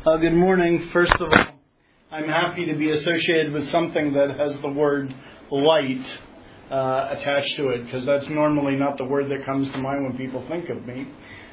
Good morning. First of all, I'm happy to be associated with something that has the word light attached to it, because that's normally not the word that comes to mind when people think of me.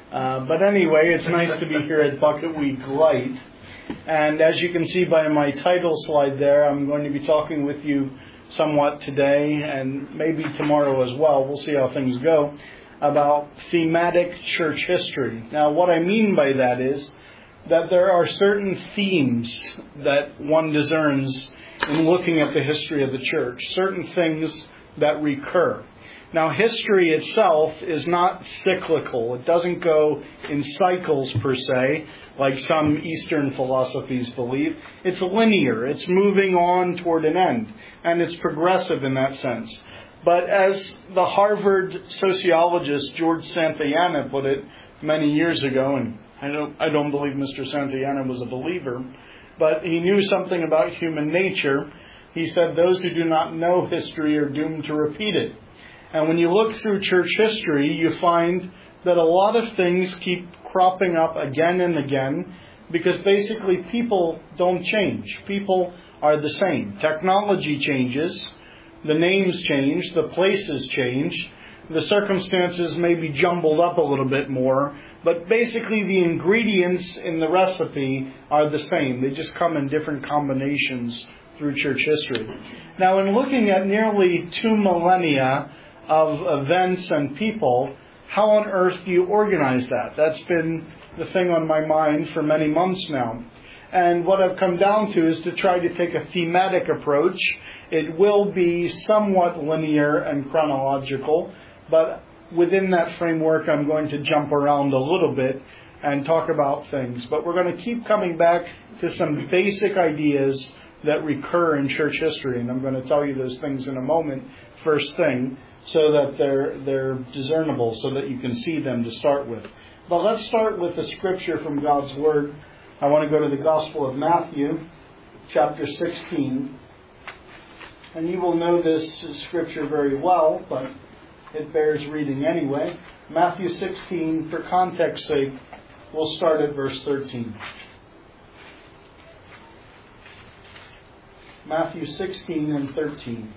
But anyway, it's nice to be here at Bucket Week Light. And as you can see by my title slide there, I'm going to be talking with you somewhat today and maybe tomorrow as well. We'll see how things go, about thematic church history. Now, what I mean by that is that there are certain themes that one discerns in looking at the history of the church, certain things that recur. Now, history itself is not cyclical. It doesn't go in cycles per se, like some Eastern philosophies believe. It's linear. It's moving on toward an end, and it's progressive in that sense. But as the Harvard sociologist George Santayana put it many years ago, and I don't believe Mr. Santayana was a believer, but he knew something about human nature. He said, those who do not know history are doomed to repeat it. And when you look through church history, you find that a lot of things keep cropping up again and again, because basically people don't change. People are the same. Technology changes, the names change, the places change, the circumstances may be jumbled up a little bit more, but basically the ingredients in the recipe are the same. They just come in different combinations through church history. Now, in looking at nearly 2 millennia of events and people, how on earth do you organize that? That's been the thing on my mind for many months now. And what I've come down to is to try to take a thematic approach. It will be somewhat linear and chronological, but within that framework, I'm going to jump around a little bit and talk about things. But we're going to keep coming back to some basic ideas that recur in church history. And I'm going to tell you those things in a moment, first thing, so that they're discernible, so that you can see them to start with. But let's start with the scripture from God's Word. I want to go to the Gospel of Matthew, chapter 16. And you will know this scripture very well, but it bears reading anyway. Matthew 16, for context's sake, we'll start at verse 13. Matthew 16 and 13.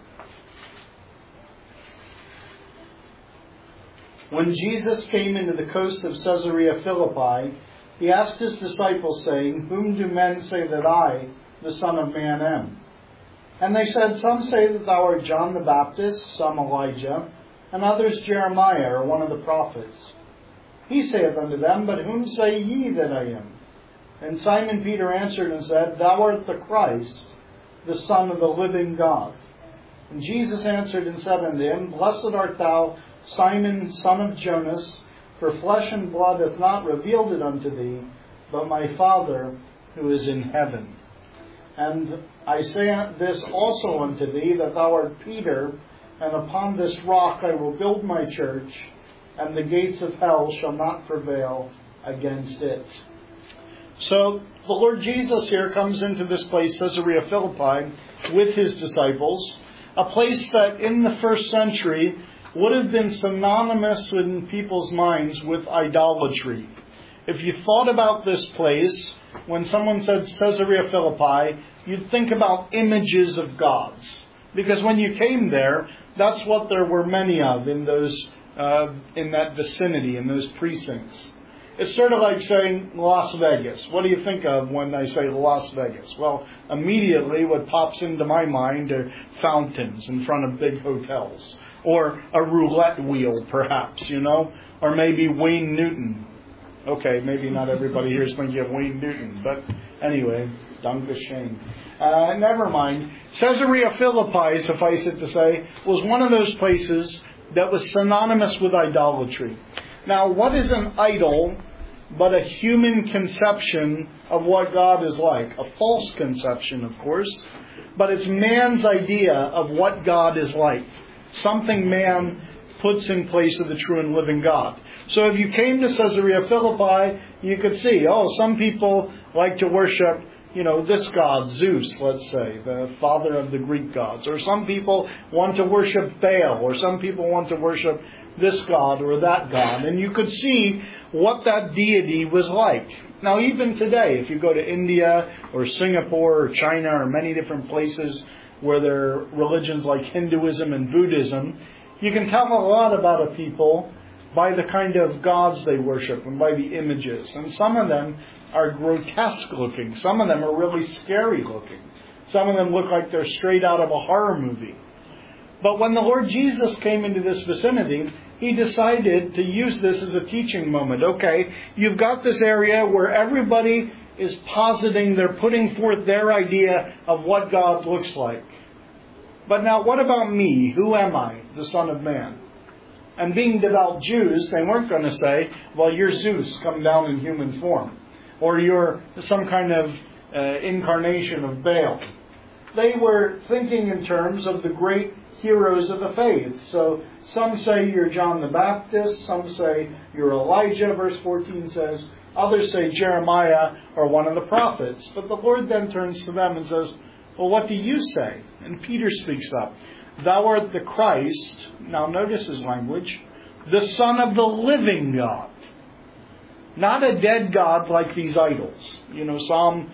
When Jesus came into the coast of Caesarea Philippi, he asked his disciples, saying, "Whom do men say that I, the Son of Man, am?" And they said, "Some say that thou art John the Baptist, some Elijah, and others Jeremiah, or one of the prophets." He saith unto them, "But whom say ye that I am?" And Simon Peter answered and said, "Thou art the Christ, the Son of the living God." And Jesus answered and said unto him, "Blessed art thou, Simon, son of Jonas, for flesh and blood hath not revealed it unto thee, but my Father who is in heaven. And I say this also unto thee, that thou art Peter, and upon this rock I will build my church, and the gates of hell shall not prevail against it." So the Lord Jesus here comes into this place, Caesarea Philippi, with his disciples, a place that in the first century would have been synonymous in people's minds with idolatry. If you thought about this place, when someone said Caesarea Philippi, you'd think about images of gods. Because when you came there, that's what there were many of in that vicinity, in those precincts. It's sort of like saying Las Vegas. What do you think of when I say Las Vegas? Well, immediately what pops into my mind are fountains in front of big hotels. Or a roulette wheel, perhaps, or maybe Wayne Newton. Okay, maybe not everybody here is thinking of Wayne Newton, but anyway, Dankeschön. Never mind. Caesarea Philippi, suffice it to say, was one of those places that was synonymous with idolatry. Now, what is an idol but a human conception of what God is like? A false conception, of course, but it's man's idea of what God is like. Something man puts in place of the true and living God. So if you came to Caesarea Philippi, you could see, some people like to worship, this god, Zeus, let's say, the father of the Greek gods. Or some people want to worship Baal, or some people want to worship this god or that god. And you could see what that deity was like. Now, even today, if you go to India or Singapore or China or many different places where there are religions like Hinduism and Buddhism, you can tell a lot about a people by the kind of gods they worship and by the images. And some of them are grotesque looking. Some of them are really scary looking. Some of them look like they're straight out of a horror movie. But when the Lord Jesus came into this vicinity, He decided to use this as a teaching moment. Okay, you've got this area where everybody is positing, they're putting forth their idea of what God looks like. But now, what about me? Who am I, the Son of Man? And being devout Jews, they weren't going to say, well, you're Zeus come down in human form. Or you're some kind of incarnation of Baal. They were thinking in terms of the great heroes of the faith. So some say you're John the Baptist, some say you're Elijah, verse 14 says. Others say Jeremiah or one of the prophets. But the Lord then turns to them and says, well, what do you say? And Peter speaks up. Thou art the Christ, now notice his language, the Son of the living God. Not a dead God like these idols. You know, Psalm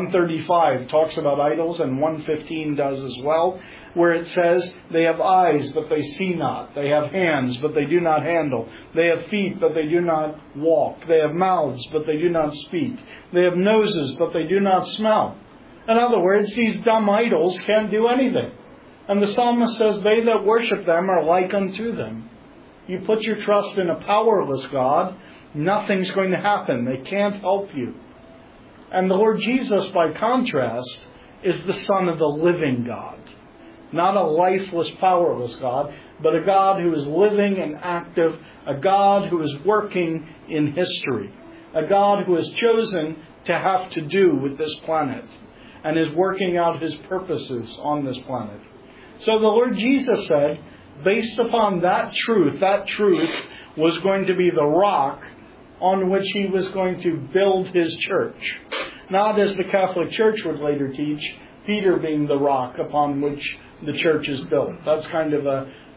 135 talks about idols, and 115 does as well, where it says they have eyes but they see not. They have hands but they do not handle. They have feet but they do not walk. They have mouths but they do not speak. They have noses but they do not smell. In other words, these dumb idols can't do anything. And the psalmist says, they that worship them are like unto them. You put your trust in a powerless God, nothing's going to happen. They can't help you. And the Lord Jesus, by contrast, is the Son of the living God. Not a lifeless, powerless God, but a God who is living and active, a God who is working in history, a God who has chosen to have to do with this planet and is working out His purposes on this planet. So the Lord Jesus said, based upon that truth was going to be the rock on which He was going to build His church. Not as the Catholic Church would later teach, Peter being the rock upon which the church is built. That's kind of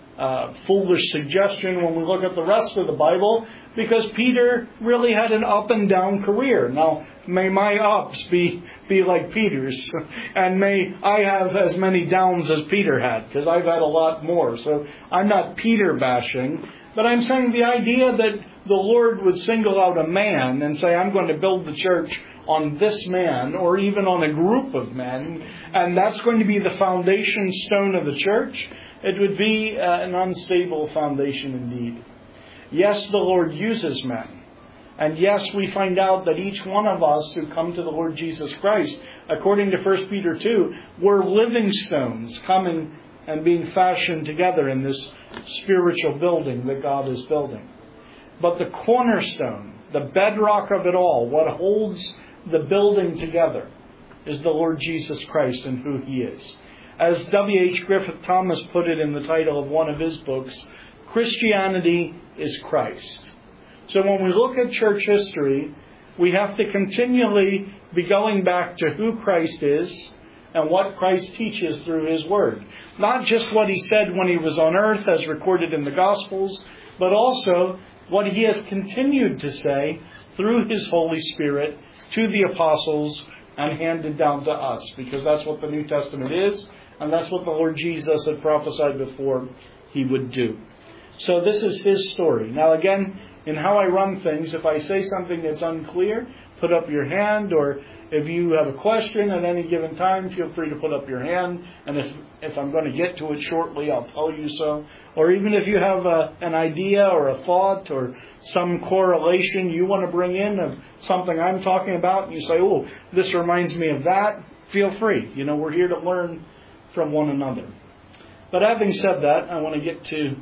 a foolish suggestion when we look at the rest of the Bible, because Peter really had an up and down career. Now, may my ups be like Peter's, and may I have as many downs as Peter had, because I've had a lot more. So I'm not Peter bashing, but I'm saying the idea that the Lord would single out a man and say, I'm going to build the church on this man, or even on a group of men, and that's going to be the foundation stone of the church, it would be an unstable foundation indeed. Yes, the Lord uses men. And yes, we find out that each one of us who come to the Lord Jesus Christ, according to 1 Peter 2, we're living stones coming and being fashioned together in this spiritual building that God is building. But the cornerstone, the bedrock of it all, what holds the building together, is the Lord Jesus Christ and who He is. As W.H. Griffith Thomas put it in the title of one of his books, Christianity is Christ. So when we look at church history, we have to continually be going back to who Christ is and what Christ teaches through His Word. Not just what He said when He was on earth as recorded in the Gospels, but also what He has continued to say through His Holy Spirit to the apostles and handed down to us, because that's what the New Testament is, and that's what the Lord Jesus had prophesied before He would do. So this is His story. Now again, in how I run things, if I say something that's unclear, put up your hand, or if you have a question at any given time, feel free to put up your hand, and if I'm going to get to it shortly, I'll tell you so. Or even if you have an idea or a thought or some correlation you want to bring in of something I'm talking about, and you say, oh, this reminds me of that, feel free. You know, we're here to learn from one another. But having said that, I want to get to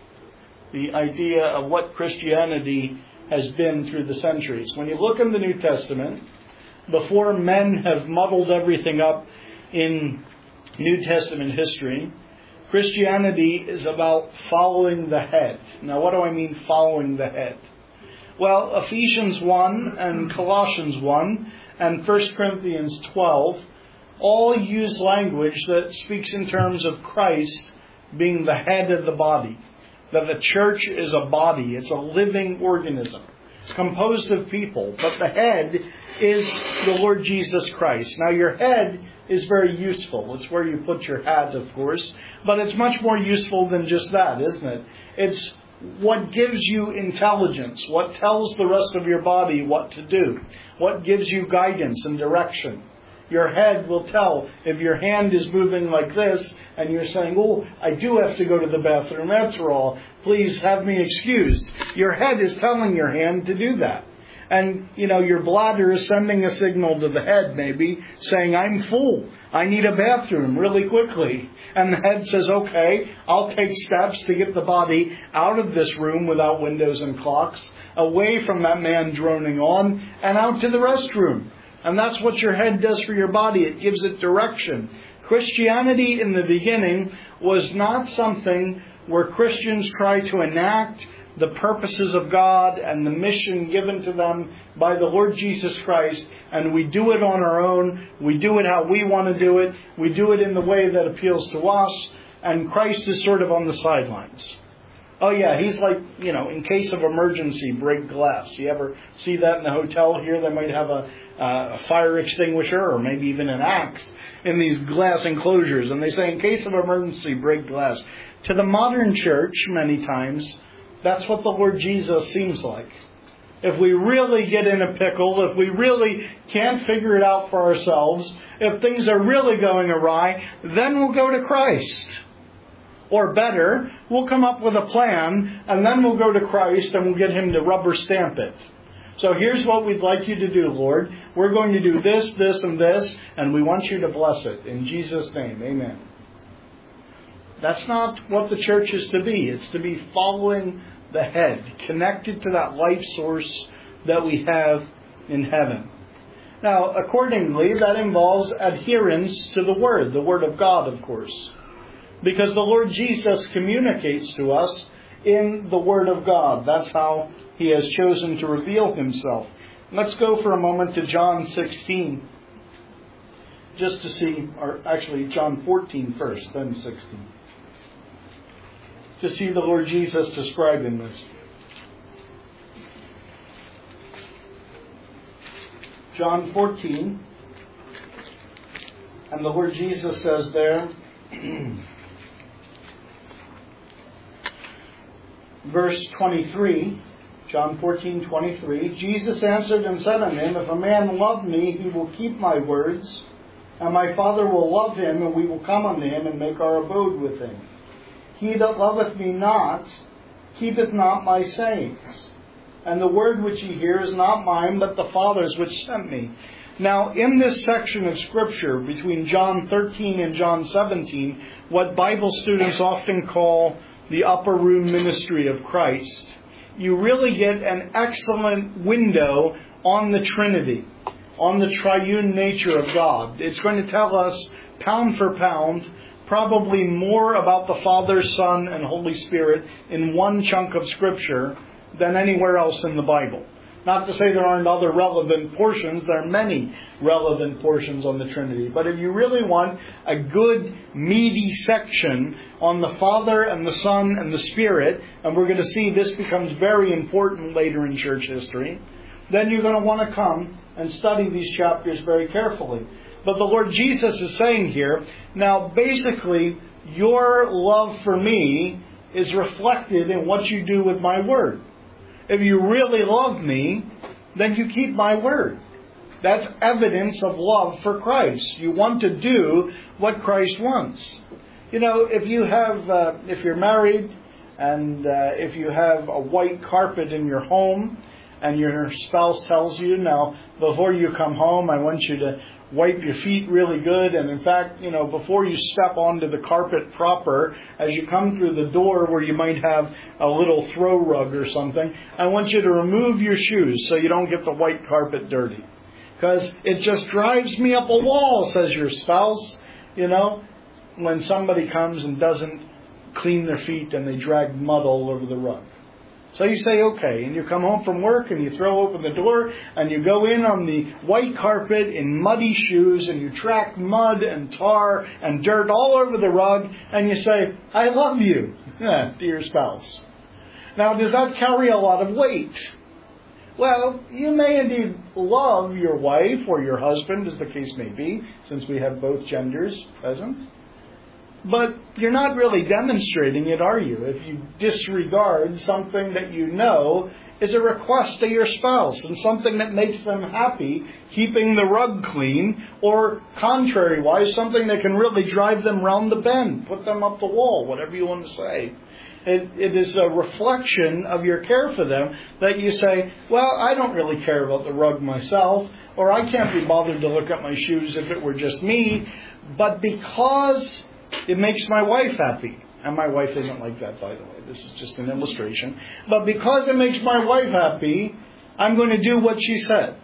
the idea of what Christianity has been through the centuries. When you look in the New Testament, before men have muddled everything up in New Testament history, Christianity is about following the head. Now, what do I mean following the head? Well, Ephesians 1 and Colossians 1 and 1 Corinthians 12 all use language that speaks in terms of Christ being the head of the body. That the church is a body. It's a living organism. composed of people, but the head is the Lord Jesus Christ. Now, your head is very useful. It's where you put your hat, of course, but it's much more useful than just that, isn't it? It's what gives you intelligence, what tells the rest of your body what to do, what gives you guidance and direction. Your head will tell if your hand is moving like this and you're saying, oh, I do have to go to the bathroom after all, please have me excused. Your head is telling your hand to do that. And, your bladder is sending a signal to the head maybe saying, I'm full. I need a bathroom really quickly. And the head says, okay, I'll take steps to get the body out of this room without windows and clocks, away from that man droning on, and out to the restroom. And that's what your head does for your body. It gives it direction. Christianity in the beginning was not something where Christians try to enact the purposes of God and the mission given to them by the Lord Jesus Christ, and we do it on our own. We do it how we want to do it. We do it in the way that appeals to us, and Christ is sort of on the sidelines. Oh yeah, he's like, in case of emergency, break glass. You ever see that in the hotel here? They might have a fire extinguisher or maybe even an axe in these glass enclosures. And they say, in case of emergency, break glass. To the modern church, many times, that's what the Lord Jesus seems like. If we really get in a pickle, if we really can't figure it out for ourselves, if things are really going awry, then we'll go to Christ. Or better, we'll come up with a plan, and then we'll go to Christ and we'll get Him to rubber stamp it. So here's what we'd like you to do, Lord. We're going to do this, this, and this, and we want you to bless it. In Jesus' name, amen. That's not what the church is to be. It's to be following the head, connected to that life source that we have in heaven. Now, accordingly, that involves adherence to the Word of God, of course. Because the Lord Jesus communicates to us in the Word of God. That's how He has chosen to reveal Himself. Let's go for a moment to John 16. Just to see, or actually John 14 first, then 16. To see the Lord Jesus describing this. John 14. And the Lord Jesus says there, verse 23, John 14:23, Jesus answered and said unto him, if a man love me, he will keep my words, and my Father will love him, and we will come unto him and make our abode with him. He that loveth me not, keepeth not my sayings. And the word which ye hear is not mine, but the Father's which sent me. Now, in this section of Scripture, between John 13 and John 17, what Bible students often call the upper room ministry of Christ, you really get an excellent window on the Trinity, on the triune nature of God. It's going to tell us, pound for pound, probably more about the Father, Son, and Holy Spirit in one chunk of Scripture than anywhere else in the Bible. Not to say there aren't other relevant portions. There are many relevant portions on the Trinity. But if you really want a good, meaty section on the Father and the Son and the Spirit, and we're going to see this becomes very important later in church history, then you're going to want to come and study these chapters very carefully. But the Lord Jesus is saying here, now basically, your love for me is reflected in what you do with my word. If you really love me, then you keep my word. That's evidence of love for Christ. You want to do what Christ wants. If you're married and if you have a white carpet in your home and your spouse tells you, now, before you come home, I want you to wipe your feet really good. And in fact, before you step onto the carpet proper, as you come through the door where you might have a little throw rug or something, I want you to remove your shoes so you don't get the white carpet dirty. Because it just drives me up a wall, says your spouse, when somebody comes and doesn't clean their feet and they drag mud all over the rug. So you say, okay, and you come home from work and you throw open the door and you go in on the white carpet in muddy shoes and you track mud and tar and dirt all over the rug and you say, I love you, to your spouse. Now, does that carry a lot of weight? Well, you may indeed love your wife or your husband, as the case may be, since we have both genders present. But you're not really demonstrating it, are you? If you disregard something that you know is a request to your spouse and something that makes them happy, keeping the rug clean, or contrary-wise, something that can really drive them round the bend, put them up the wall, whatever you want to say. It is a reflection of your care for them that you say, well, I don't really care about the rug myself, or I can't be bothered to look at my shoes if it were just me, but because it makes my wife happy. And my wife isn't like that, by the way. This is just an illustration. But because it makes my wife happy, I'm going to do what she said.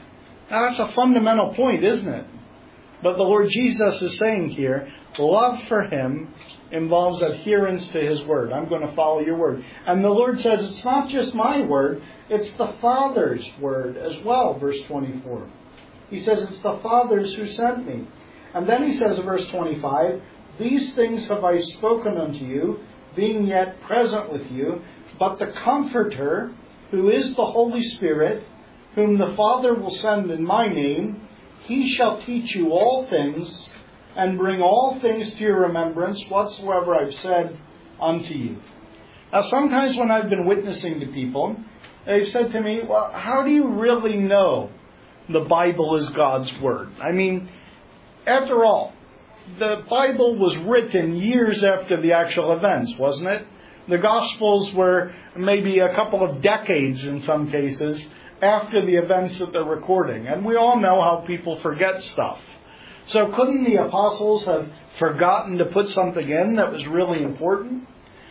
Now, that's a fundamental point, isn't it? But the Lord Jesus is saying here, love for Him involves adherence to His word. I'm going to follow your word. And the Lord says, it's not just my word, it's the Father's word as well, verse 24. He says, it's the Father's who sent me. And then He says in verse 25, these things have I spoken unto you, being yet present with you, but the Comforter, who is the Holy Spirit, whom the Father will send in my name, He shall teach you all things, and bring all things to your remembrance, whatsoever I've said unto you. Now, sometimes when I've been witnessing to people, they've said to me, well, how do you really know the Bible is God's Word? I mean, after all, the Bible was written years after the actual events, wasn't it? The Gospels were maybe a couple of decades in some cases after the events that they're recording. And we all know how people forget stuff. So couldn't the apostles have forgotten to put something in that was really important?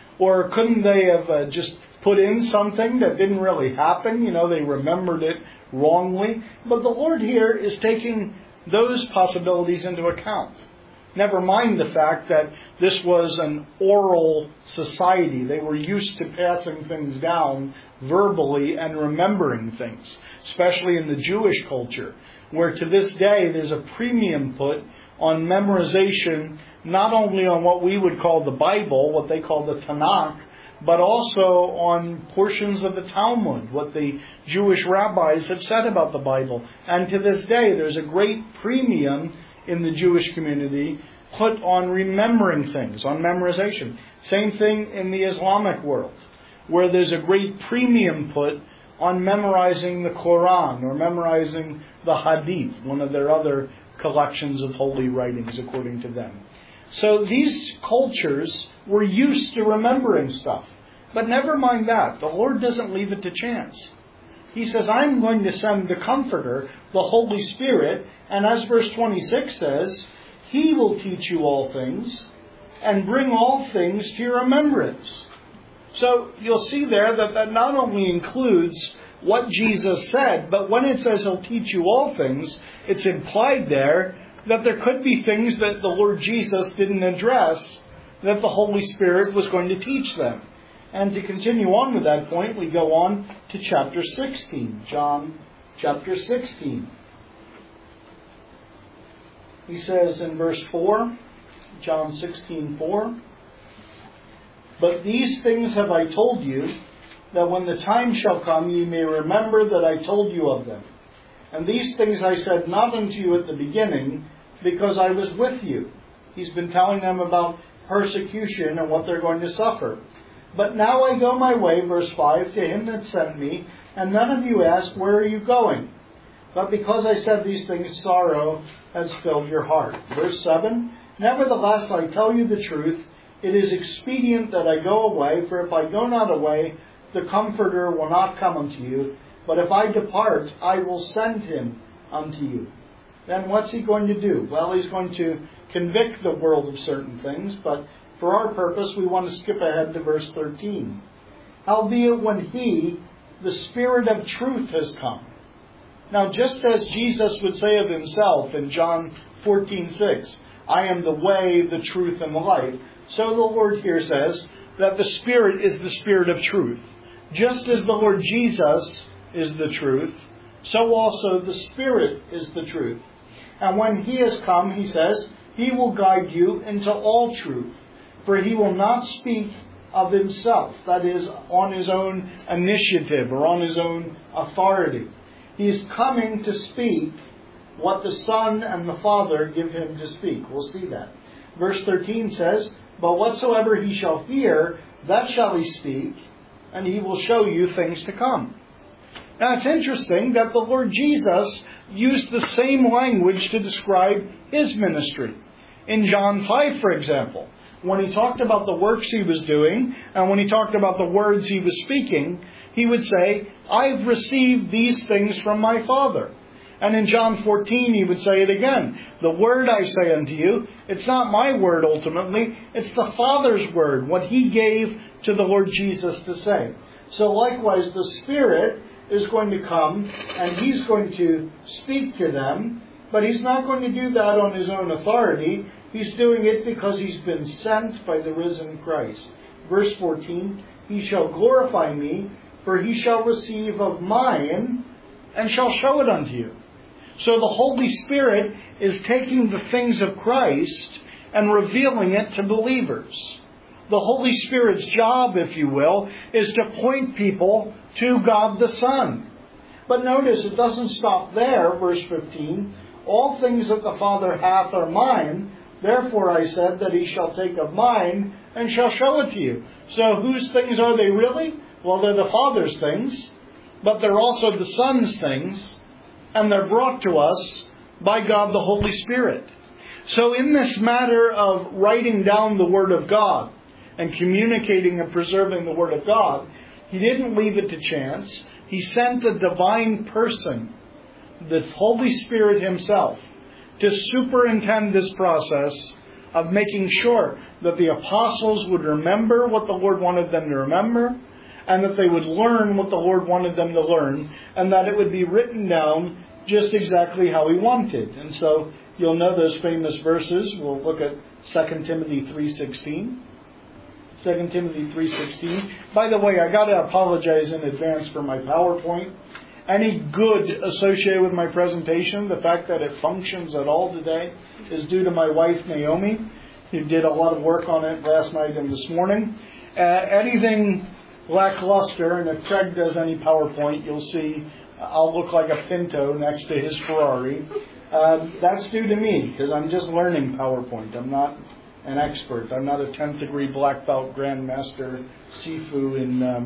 Or couldn't they have just put in something that didn't really happen? You know, they remembered it wrongly. But the Lord here is taking those possibilities into account. Never mind the fact that this was an oral society. They were used to passing things down verbally and remembering things, especially in the Jewish culture, where to this day there's a premium put on memorization, not only on what we would call the Bible, what they call the Tanakh, but also on portions of the Talmud, what the Jewish rabbis have said about the Bible. And to this day there's a great premium in the Jewish community put on remembering things, on memorization. Same thing in the Islamic world, where there's a great premium put on memorizing the Quran or memorizing the Hadith, one of their other collections of holy writings according to them. So these cultures were used to remembering stuff. But never mind that. The Lord doesn't leave it to chance. He says, I'm going to send the Comforter, the Holy Spirit, and as verse 26 says, He will teach you all things and bring all things to your remembrance. So you'll see there that not only includes what Jesus said, but when it says He'll teach you all things, it's implied there that there could be things that the Lord Jesus didn't address that the Holy Spirit was going to teach them. And to continue on with that point, we go on to chapter 16, John chapter 16. He says in verse 4, John 16:4, but these things have I told you, that when the time shall come ye may remember that I told you of them. And these things I said not unto you at the beginning, because I was with you. He's been telling them about persecution and what they're going to suffer. But now I go my way, verse 5, to Him that sent me, and none of you ask, where are you going? But because I said these things, sorrow has filled your heart. Verse 7, nevertheless I tell you the truth, it is expedient that I go away, for if I go not away, the Comforter will not come unto you. But if I depart, I will send Him unto you. Then what's He going to do? Well, He's going to convict the world of certain things, but for our purpose, we want to skip ahead to verse 13. Howbeit when He, the Spirit of truth, has come. Now, just as Jesus would say of Himself in John 14:6, I am the way, the truth, and the life, so the Lord here says that the Spirit is the Spirit of truth. Just as the Lord Jesus is the truth, so also the Spirit is the truth. And when He has come, He says, He will guide you into all truth. For He will not speak of himself. That is, on his own initiative or on his own authority. He is coming to speak what the Son and the Father give him to speak. We'll see that. Verse 13 says, "But whatsoever he shall hear, that shall he speak, and he will show you things to come." Now it's interesting that the Lord Jesus used the same language to describe his ministry. In John 5, for example, when he talked about the works he was doing, and when he talked about the words he was speaking, he would say, "I've received these things from my Father." And in John 14, he would say it again. "The word I say unto you," it's not my word ultimately, it's the Father's word, what he gave to the Lord Jesus to say. So likewise, the Spirit is going to come and he's going to speak to them, but he's not going to do that on his own authority. He's doing it because he's been sent by the risen Christ. Verse 14, "He shall glorify me, for he shall receive of mine and shall show it unto you." So the Holy Spirit is taking the things of Christ and revealing it to believers. The Holy Spirit's job, if you will, is to point people to God the Son. But notice, it doesn't stop there. Verse 15, "All things that the Father hath are mine. Therefore I said that he shall take of mine and shall show it to you." So whose things are they really? Well, they're the Father's things, but they're also the Son's things, and they're brought to us by God the Holy Spirit. So in this matter of writing down the Word of God and communicating and preserving the Word of God, he didn't leave it to chance. He sent a divine person, the Holy Spirit himself, to superintend this process of making sure that the apostles would remember what the Lord wanted them to remember, and that they would learn what the Lord wanted them to learn, and that it would be written down just exactly how he wanted. And so you'll know those famous verses. We'll look at 2 Timothy 3:16. 2 Timothy 3:16. By the way, I got to apologize in advance for my PowerPoint. Any good associated with my presentation, the fact that it functions at all today, is due to my wife, Naomi, who did a lot of work on it last night and this morning. Anything lackluster, and if Craig does any PowerPoint, you'll see I'll look like a Pinto next to his Ferrari. That's due to me, because I'm just learning PowerPoint. I'm not an expert. I'm not a 10th degree black belt grandmaster Sifu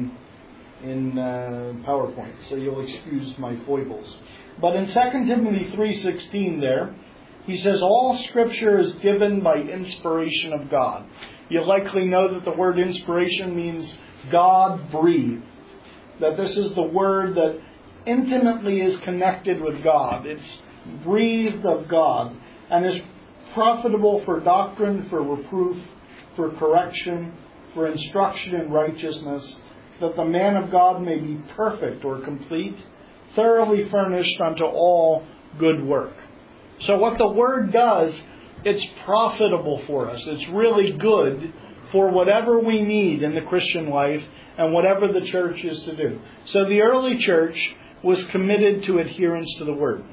in PowerPoint, so you'll excuse my foibles. But in 2 Timothy 3:16 there, he says, "All Scripture is given by inspiration of God." You likely know that the word inspiration means God breathed. That this is the word that intimately is connected with God. It's breathed of God and is profitable for doctrine, for reproof, for correction, for instruction in righteousness, that the man of God may be perfect or complete, thoroughly furnished unto all good work. So what the Word does, it's profitable for us. It's really good for whatever we need in the Christian life and whatever the church is to do. So the early church was committed to adherence to the Word.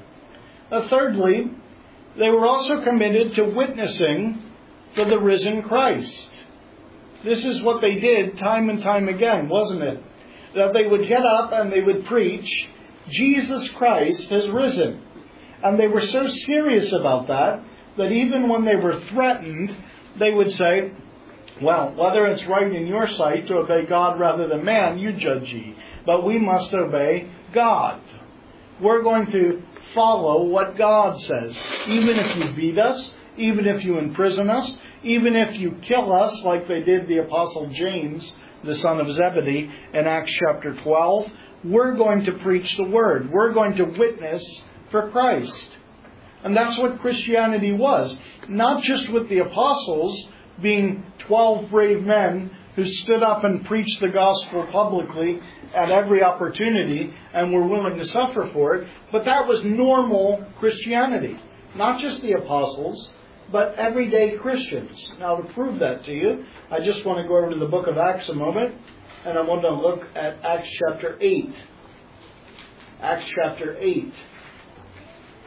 Thirdly, they were also committed to witnessing for the risen Christ. This is what they did time and time again, wasn't it? That they would get up and they would preach, Jesus Christ has risen. And they were so serious about that, that even when they were threatened, they would say, "Well, whether it's right in your sight to obey God rather than man, you judge ye. But we must obey God. We're going to follow what God says. Even if you beat us, even if you imprison us, even if you kill us, like they did the Apostle James, the son of Zebedee, in Acts chapter 12, we're going to preach the Word. We're going to witness for Christ." And that's what Christianity was. Not just with the apostles being 12 brave men who stood up and preached the gospel publicly at every opportunity and were willing to suffer for it, but that was normal Christianity. Not just the apostles, but everyday Christians. Now, to prove that to you, I just want to go over to the book of Acts a moment, and I want to look at Acts chapter 8. Acts chapter 8.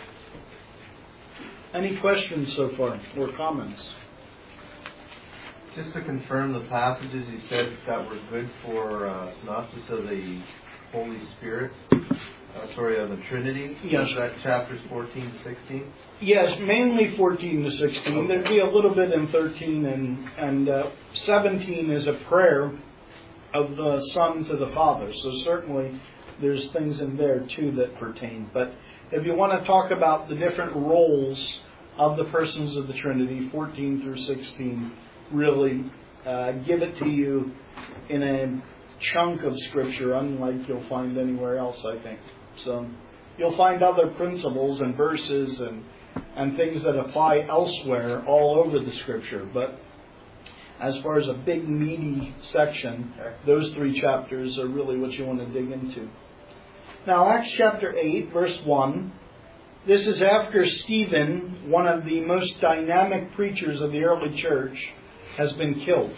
Any questions so far or comments? Just to confirm the passages you said that were good for synopsis of the Holy Spirit, of the Trinity. Yes. Is that chapters 14 to 16? Yes, mainly 14 to 16. Okay. There'd be a little bit in 13, and 17 is a prayer of the Son to the Father. So certainly there's things in there too that pertain. But if you want to talk about the different roles of the persons of the Trinity, 14 through 16 really give it to you in a chunk of Scripture, unlike you'll find anywhere else, I think. So you'll find other principles and verses and things that apply elsewhere all over the Scripture. But as far as a big meaty section, those 3 chapters are really what you want to dig into. Now, Acts chapter 8, verse 1. This is after Stephen, one of the most dynamic preachers of the early church, has been killed.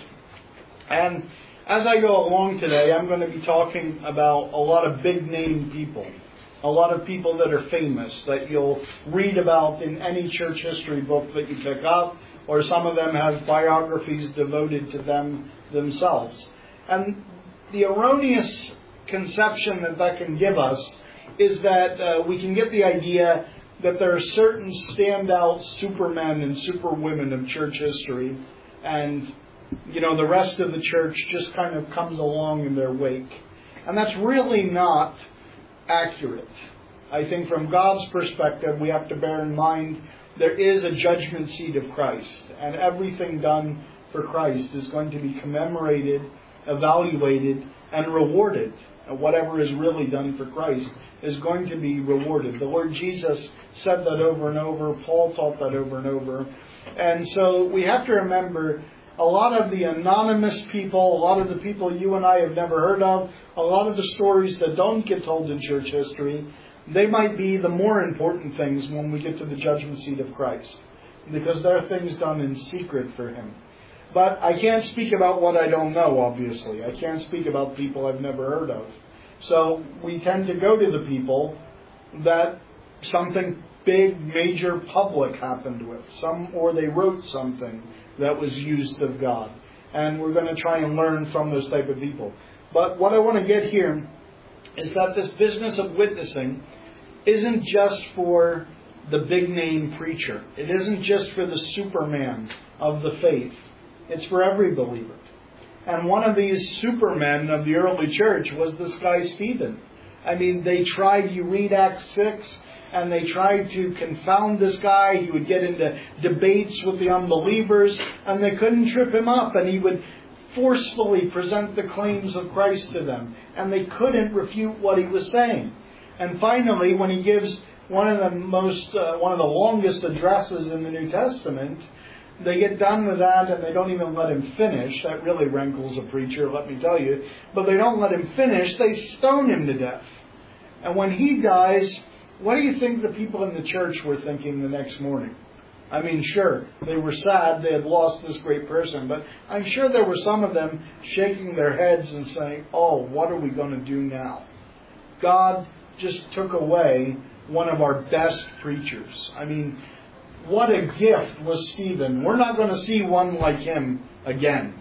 And as I go along today, I'm going to be talking about a lot of big-name people. A lot of people that are famous, that you'll read about in any church history book that you pick up, or some of them have biographies devoted to them themselves. And the erroneous conception that can give us is that we can get the idea that there are certain standout supermen and superwomen of church history, and the rest of the church just kind of comes along in their wake. And that's really not accurate. I think from God's perspective, we have to bear in mind there is a judgment seat of Christ, and everything done for Christ is going to be commemorated, evaluated, and rewarded. And whatever is really done for Christ is going to be rewarded. The Lord Jesus said that over and over. Paul taught that over and over. And so we have to remember a lot of the anonymous people, a lot of the people you and I have never heard of, a lot of the stories that don't get told in church history, they might be the more important things when we get to the judgment seat of Christ, because there are things done in secret for Him. But I can't speak about what I don't know, obviously. I can't speak about people I've never heard of. So we tend to go to the people that something big, major, public happened with, or they wrote something that was used of God. And we're going to try and learn from those type of people. But what I want to get here is that this business of witnessing isn't just for the big name preacher. It isn't just for the Superman of the faith. It's for every believer. And one of these supermen of the early church was this guy Stephen. I mean, they tried, you read Acts 6, and they tried to confound this guy. He would get into debates with the unbelievers, and they couldn't trip him up. And he would forcefully present the claims of Christ to them, and they couldn't refute what he was saying. And finally, when he gives one of the longest addresses in the New Testament, they get done with that and they don't even let him finish. That really rankles a preacher, let me tell you. But they don't let him finish. They stone him to death. And when he dies, what do you think the people in the church were thinking the next morning? I mean, sure, they were sad they had lost this great person, but I'm sure there were some of them shaking their heads and saying, oh, what are we going to do now? God just took away one of our best preachers. I mean, what a gift was Stephen. We're not going to see one like him again,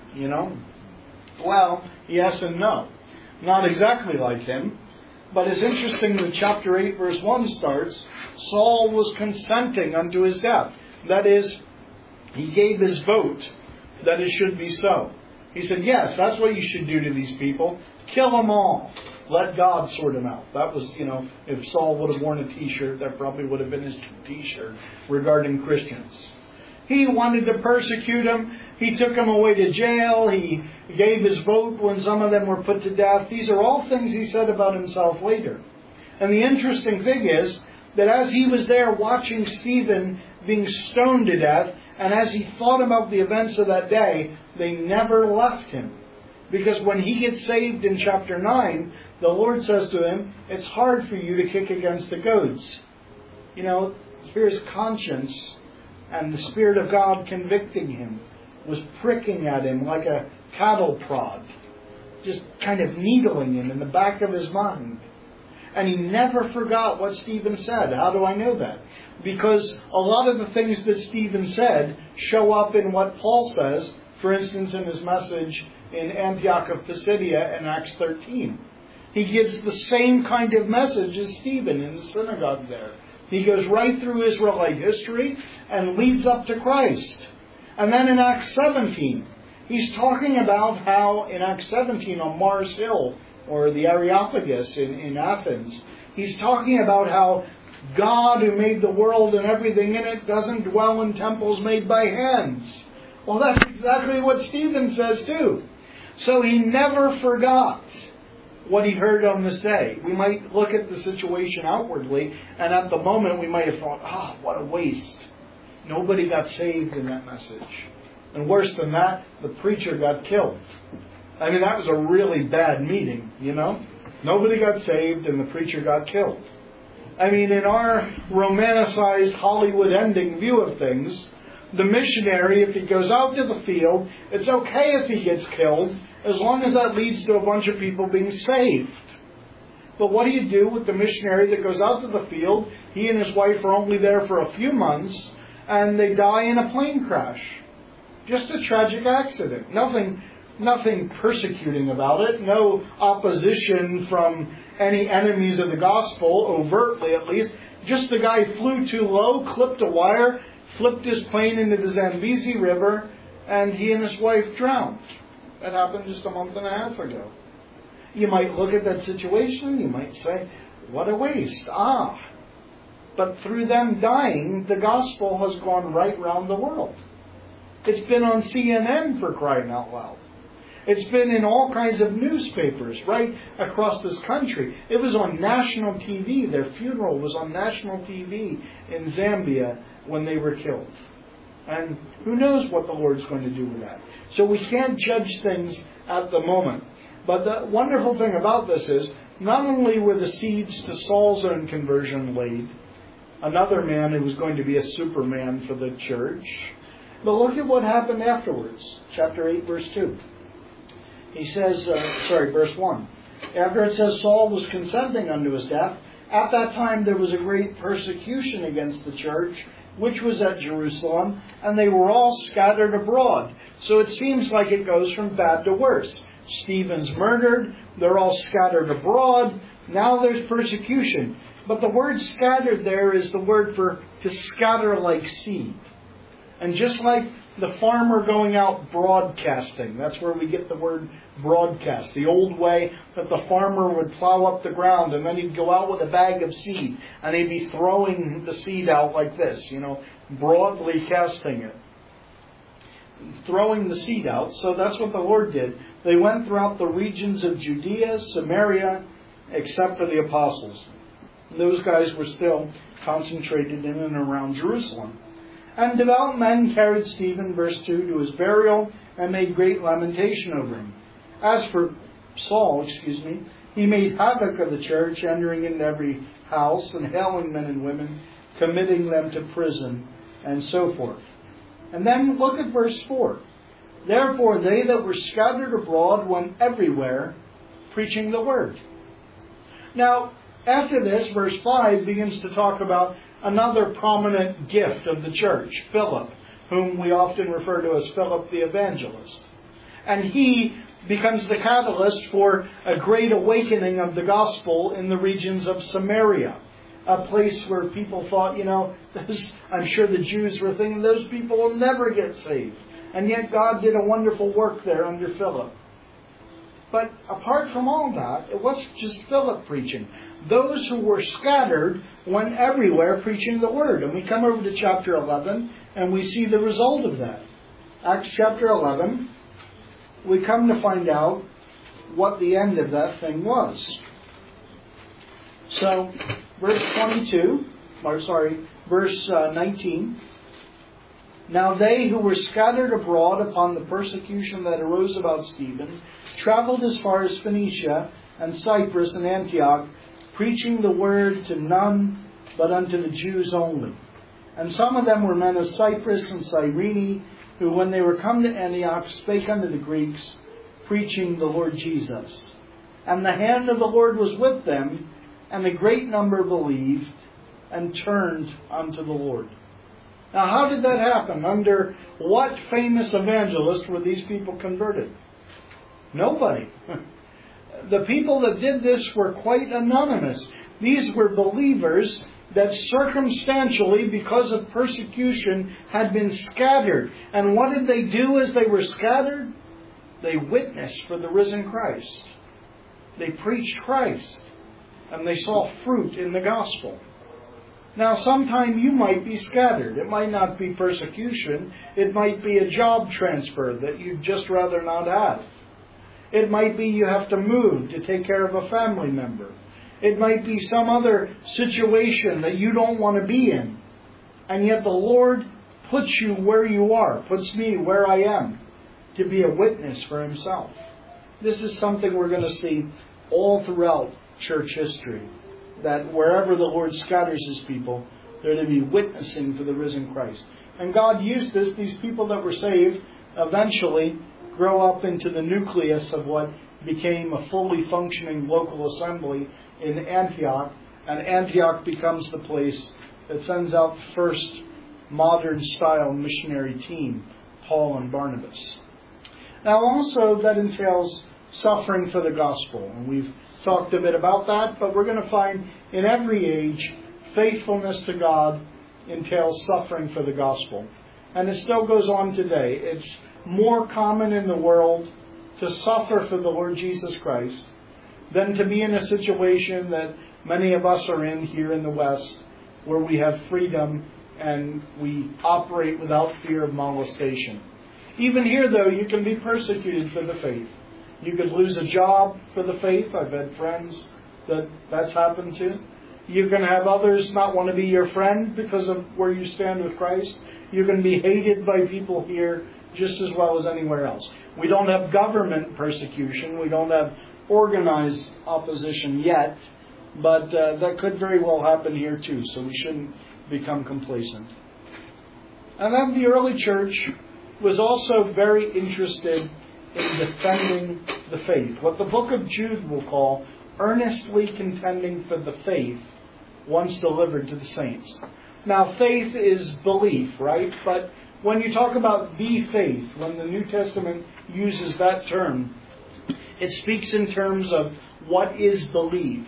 Well, yes and no. Not exactly like him. But it's interesting that chapter 8, verse 1 starts, Saul was consenting unto his death. That is, he gave his vote that it should be so. He said, yes, that's what you should do to these people. Kill them all. Let God sort them out. That was, if Saul would have worn a t-shirt, that probably would have been his t-shirt regarding Christians. He wanted to persecute them. He took them away to jail. He gave his vote when some of them were put to death. These are all things he said about himself later. And the interesting thing is that as he was there watching Stephen being stoned to death, and as he thought about the events of that day, they never left him. Because when he gets saved in chapter 9, the Lord says to him, it's hard for you to kick against the goads. Here's conscience, and the Spirit of God convicting him, was pricking at him like a cattle prod, just kind of needling him in the back of his mind. And he never forgot what Stephen said. How do I know that? Because a lot of the things that Stephen said show up in what Paul says, For instance, in his message in Antioch of Pisidia in Acts 13. He gives the same kind of message as Stephen in the synagogue there. He goes right through Israelite history and leads up to Christ. And then in Acts 17, he's talking about how in Acts 17 on Mars Hill, or the Areopagus in Athens, he's talking about how God, who made the world and everything in it, doesn't dwell in temples made by hands. Well, that's exactly what Stephen says too. So he never forgot what he heard on this day. We might look at the situation outwardly, and at the moment we might have thought, what a waste. Nobody got saved in that message. And worse than that, the preacher got killed. I mean, that was a really bad meeting, you know. Nobody got saved and the preacher got killed. I mean, in our romanticized Hollywood ending view of things, the missionary, if he goes out to the field, it's okay if he gets killed, as long as that leads to a bunch of people being saved. But what do you do with the missionary that goes out to the field? He and his wife are only there for a few months, and they die in a plane crash. Just a tragic accident. Nothing persecuting about it. No opposition from any enemies of the gospel, overtly at least. Just the guy flew too low, clipped a wire, flipped his plane into the Zambezi River, and he and his wife drowned. That happened just a month and a half ago. You might look at that situation and you might say, what a waste. But through them dying, the gospel has gone right round the world. It's been on CNN, for crying out loud. It's been in all kinds of newspapers right across this country. It was on national TV. Their funeral was on national TV in Zambia when they were killed. And who knows what the Lord's going to do with that. So we can't judge things at the moment. But the wonderful thing about this is, not only were the seeds to Saul's own conversion laid, another man who was going to be a superman for the church, but look at what happened afterwards. Chapter 8, verse 2. He says, verse 1. After it says Saul was consenting unto his death, at that time there was a great persecution against the church, which was at Jerusalem, and they were all scattered abroad. So it seems like it goes from bad to worse. Stephen's murdered, they're all scattered abroad, now there's persecution. But the word scattered there is the word for to scatter like seed. And just like the farmer going out broadcasting, that's where we get the word broadcast. The old way that the farmer would plow up the ground and then he'd go out with a bag of seed and he'd be throwing the seed out like this, broadly casting it. Throwing the seed out. So that's what the Lord did. They went throughout the regions of Judea, Samaria, except for the apostles. Those guys were still concentrated in and around Jerusalem. And devout men carried Stephen, verse 2, to his burial and made great lamentation over him. As for Saul, he made havoc of the church, entering into every house and hailing men and women, committing them to prison, and so forth. And then look at verse 4. Therefore they that were scattered abroad went everywhere, preaching the word. Now, after this, verse 5 begins to talk about another prominent gift of the church, Philip, whom we often refer to as Philip the Evangelist. And he becomes the catalyst for a great awakening of the gospel in the regions of Samaria, a place where people thought, I'm sure the Jews were thinking, those people will never get saved. And yet God did a wonderful work there under Philip. But apart from all that, it wasn't just Philip preaching. Those who were scattered went everywhere preaching the word. And we come over to chapter 11 and we see the result of that. Acts chapter 11, we come to find out what the end of that thing was. So, verse 19. Now they who were scattered abroad upon the persecution that arose about Stephen traveled as far as Phoenicia and Cyprus and Antioch, preaching the word to none but unto the Jews only. And some of them were men of Cyprus and Cyrene, who when they were come to Antioch spake unto the Greeks, preaching the Lord Jesus. And the hand of the Lord was with them, and a great number believed and turned unto the Lord. Now, how did that happen? Under what famous evangelist were these people converted? Nobody. The people that did this were quite anonymous. These were believers that circumstantially, because of persecution, had been scattered. And what did they do as they were scattered? They witnessed for the risen Christ. They preached Christ. And they saw fruit in the gospel. Now, sometime you might be scattered. It might not be persecution. It might be a job transfer that you'd just rather not have. It might be you have to move to take care of a family member. It might be some other situation that you don't want to be in. And yet the Lord puts you where you are, puts me where I am, to be a witness for Himself. This is something we're going to see all throughout church history. That wherever the Lord scatters His people, they're to be witnessing for the risen Christ. And God used this. These people that were saved eventually grow up into the nucleus of what became a fully functioning local assembly in Antioch. And Antioch becomes the place that sends out the first modern-style missionary team, Paul and Barnabas. Now also that entails suffering for the gospel. And we've talked a bit about that, but we're going to find in every age, faithfulness to God entails suffering for the gospel. And it still goes on today. It's more common in the world to suffer for the Lord Jesus Christ than to be in a situation that many of us are in here in the West, where we have freedom and we operate without fear of molestation. Even here, though, you can be persecuted for the faith. You could lose a job for the faith. I've had friends that's happened to. You can have others not want to be your friend because of where you stand with Christ. You can be hated by people here just as well as anywhere else. We don't have government persecution. We don't have organized opposition yet. But that could very well happen here too. So we shouldn't become complacent. And then the early church was also very interested in defending the faith. What the book of Jude will call earnestly contending for the faith once delivered to the saints. Now, faith is belief, right? But when you talk about the faith, when the New Testament uses that term, it speaks in terms of what is believed.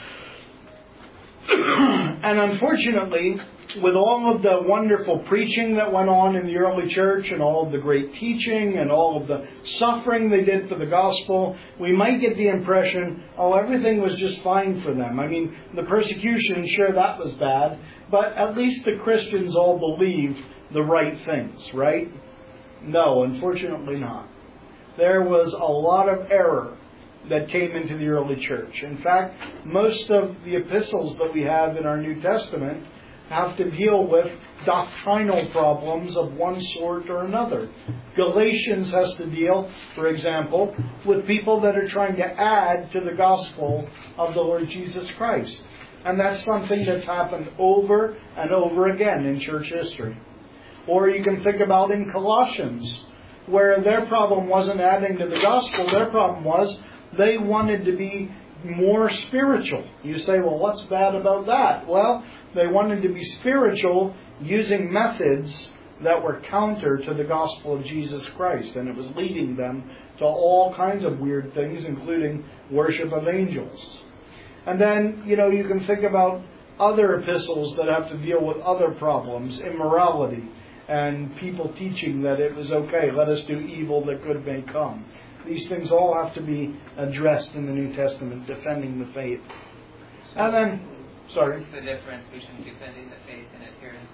And unfortunately, with all of the wonderful preaching that went on in the early church and all of the great teaching and all of the suffering they did for the gospel, we might get the impression, everything was just fine for them. I mean, the persecution, sure, that was bad, but at least the Christians all believed the right things, right? No, unfortunately not. There was a lot of error that came into the early church. In fact, most of the epistles that we have in our New Testament have to deal with doctrinal problems of one sort or another. Galatians has to deal, for example, with people that are trying to add to the gospel of the Lord Jesus Christ. And that's something that's happened over and over again in church history. Or you can think about in Colossians, where their problem wasn't adding to the gospel, their problem was they wanted to be more spiritual. You say, well, what's bad about that? Well, they wanted to be spiritual using methods that were counter to the gospel of Jesus Christ. And it was leading them to all kinds of weird things, including worship of angels. And then, you can think about other epistles that have to deal with other problems, immorality, and people teaching that it was okay, let us do evil that good may come. These things all have to be addressed in the New Testament, defending the faith. And then, sorry. What's the difference between defending the faith and adherence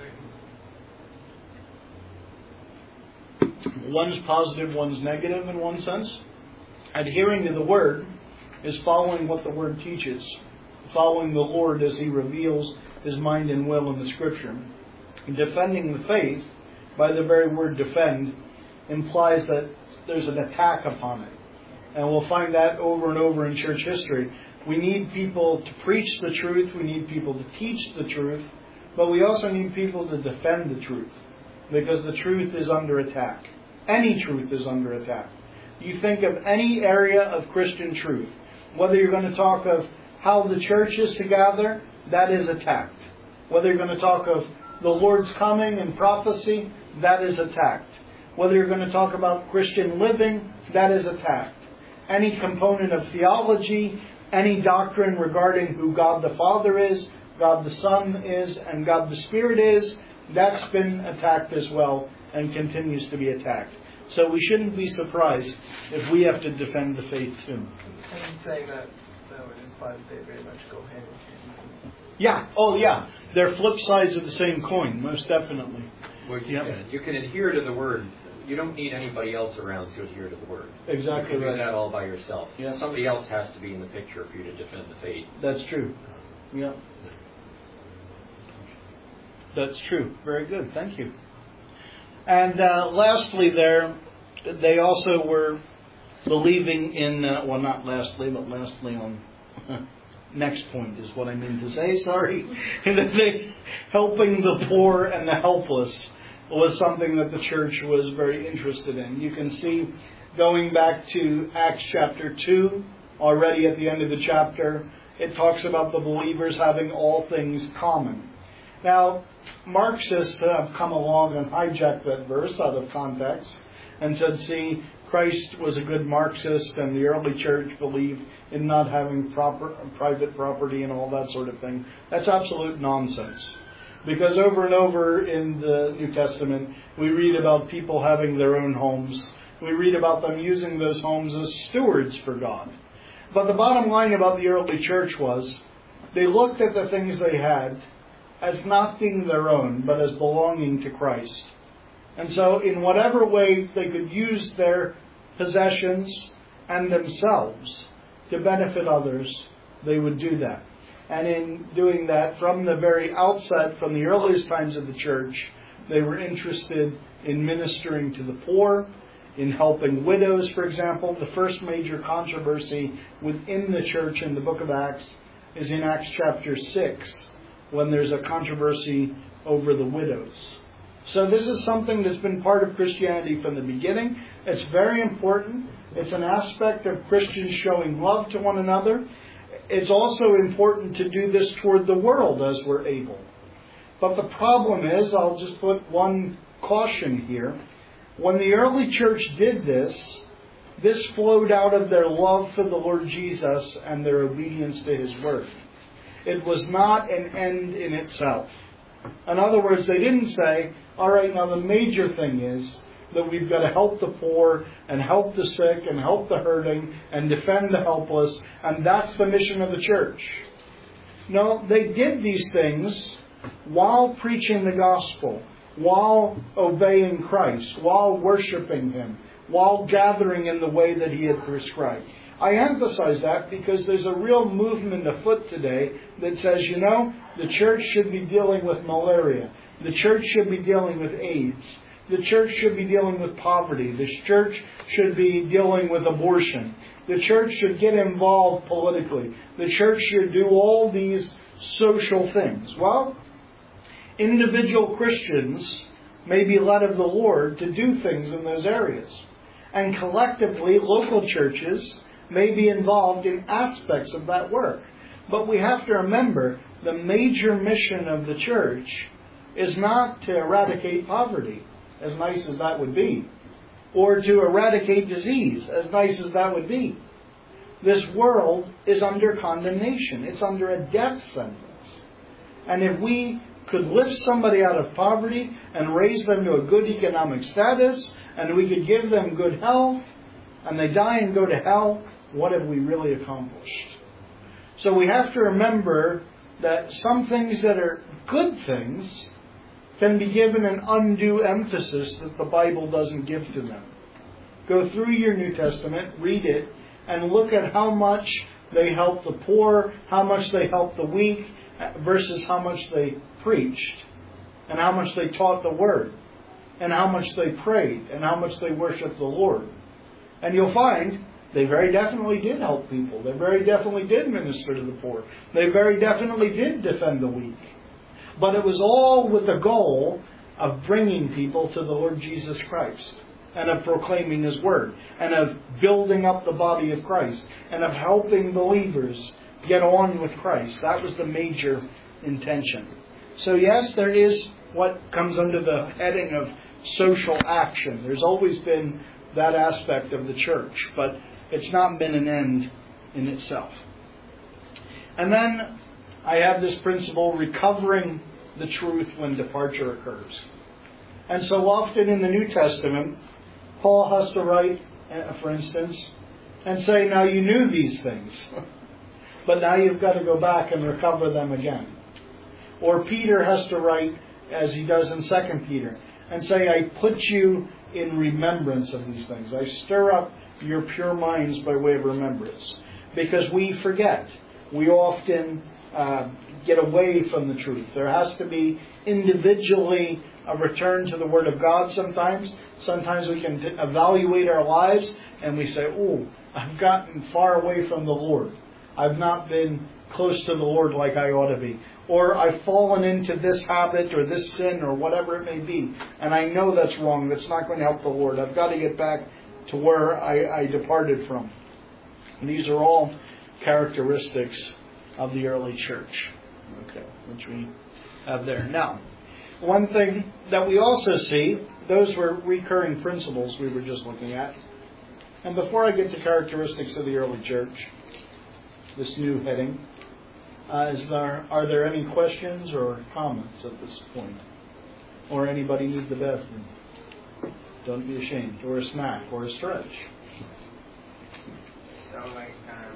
to the Word? One's positive, one's negative in one sense. Adhering to the Word is following what the Word teaches, following the Lord as He reveals His mind and will in the Scripture. Defending the faith, by the very word defend, implies that there's an attack upon it. And we'll find that over and over in church history. We need people to preach the truth. We need people to teach the truth. But we also need people to defend the truth. Because the truth is under attack. Any truth is under attack. You think of any area of Christian truth. Whether you're going to talk of how the church is to gather, that is attacked. Whether you're going to talk of the Lord's coming and prophecy, that is attacked. Whether you're going to talk about Christian living, that is attacked. Any component of theology, any doctrine regarding who God the Father is, God the Son is, and God the Spirit is, that's been attacked as well and continues to be attacked. So we shouldn't be surprised if we have to defend the faith too. And saying that would imply that they very much go hand in hand. Yeah. Oh, yeah. They're flip sides of the same coin, most definitely. Well, you can adhere to the Word. You don't need anybody else around to adhere to the Word. Exactly you can right. do that all by yourself. Yeah. Somebody else has to be in the picture for you to defend the faith. That's true. Yeah. That's true. Very good. Thank you. And lastly there, they also were believing in, well, not lastly, but lastly on next point is what I mean to say, sorry. Helping the poor and the helpless was something that the church was very interested in. You can see, going back to Acts chapter 2, already at the end of the chapter, it talks about the believers having all things common. Now, Marxists have come along and hijacked that verse out of context and said, see, Christ was a good Marxist and the early church believed in not having private property and all that sort of thing. That's absolute nonsense. Because over and over in the New Testament, we read about people having their own homes. We read about them using those homes as stewards for God. But the bottom line about the early church was they looked at the things they had as not being their own, but as belonging to Christ. And so in whatever way they could use their possessions and themselves to benefit others, they would do that. And in doing that, from the very outset, from the earliest times of the church, they were interested in ministering to the poor, in helping widows, for example. The first major controversy within the church in the book of Acts is in Acts chapter 6, when there's a controversy over the widows. So this is something that's been part of Christianity from the beginning. It's very important. It's an aspect of Christians showing love to one another. It's also important to do this toward the world as we're able. But the problem is, I'll just put one caution here. When the early church did this, this flowed out of their love for the Lord Jesus and their obedience to His word. It was not an end in itself. In other words, they didn't say, all right, now the major thing is that we've got to help the poor and help the sick and help the hurting and defend the helpless, and that's the mission of the church. No, they did these things while preaching the gospel, while obeying Christ, while worshiping Him, while gathering in the way that He had prescribed. I emphasize that because there's a real movement afoot today that says, the church should be dealing with malaria. The church should be dealing with AIDS. The church should be dealing with poverty. The church should be dealing with abortion. The church should get involved politically. The church should do all these social things. Well, individual Christians may be led of the Lord to do things in those areas. And collectively, local churches may be involved in aspects of that work. But we have to remember the major mission of the church is not to eradicate poverty, as nice as that would be, or to eradicate disease, as nice as that would be. This world is under condemnation. It's under a death sentence. And if we could lift somebody out of poverty and raise them to a good economic status, and we could give them good health, and they die and go to hell, what have we really accomplished? So we have to remember that some things that are good things can be given an undue emphasis that the Bible doesn't give to them. Go through your New Testament, read it, and look at how much they help the poor, how much they help the weak, versus how much they preached, and how much they taught the Word, and how much they prayed, and how much they worshiped the Lord. And you'll find they very definitely did help people. They very definitely did minister to the poor. They very definitely did defend the weak. But it was all with the goal of bringing people to the Lord Jesus Christ, and of proclaiming His Word, and of building up the body of Christ, and of helping believers get on with Christ. That was the major intention. So yes, there is what comes under the heading of social action. There's always been that aspect of the church, but it's not been an end in itself. And then I have this principle, recovering the truth when departure occurs. And so often in the New Testament, Paul has to write, for instance, and say, now you knew these things, but now you've got to go back and recover them again. Or Peter has to write, as he does in 2 Peter, and say, I put you in remembrance of these things. I stir up your pure minds by way of remembrance. Because we forget. We often get away from the truth. There has to be individually a return to the Word of God sometimes. Sometimes we can evaluate our lives and we say, oh, I've gotten far away from the Lord. I've not been close to the Lord like I ought to be. Or I've fallen into this habit or this sin or whatever it may be. And I know that's wrong. That's not going to help the Lord. I've got to get back to where I departed from. And these are all characteristics of the early church. Okay, which we have there. Now, one thing that we also see, those were recurring principles we were just looking at. And before I get to characteristics of the early church, this new heading, are there any questions or comments at this point? Or anybody need the bathroom? Don't be ashamed. Or a snack or a stretch. So, like,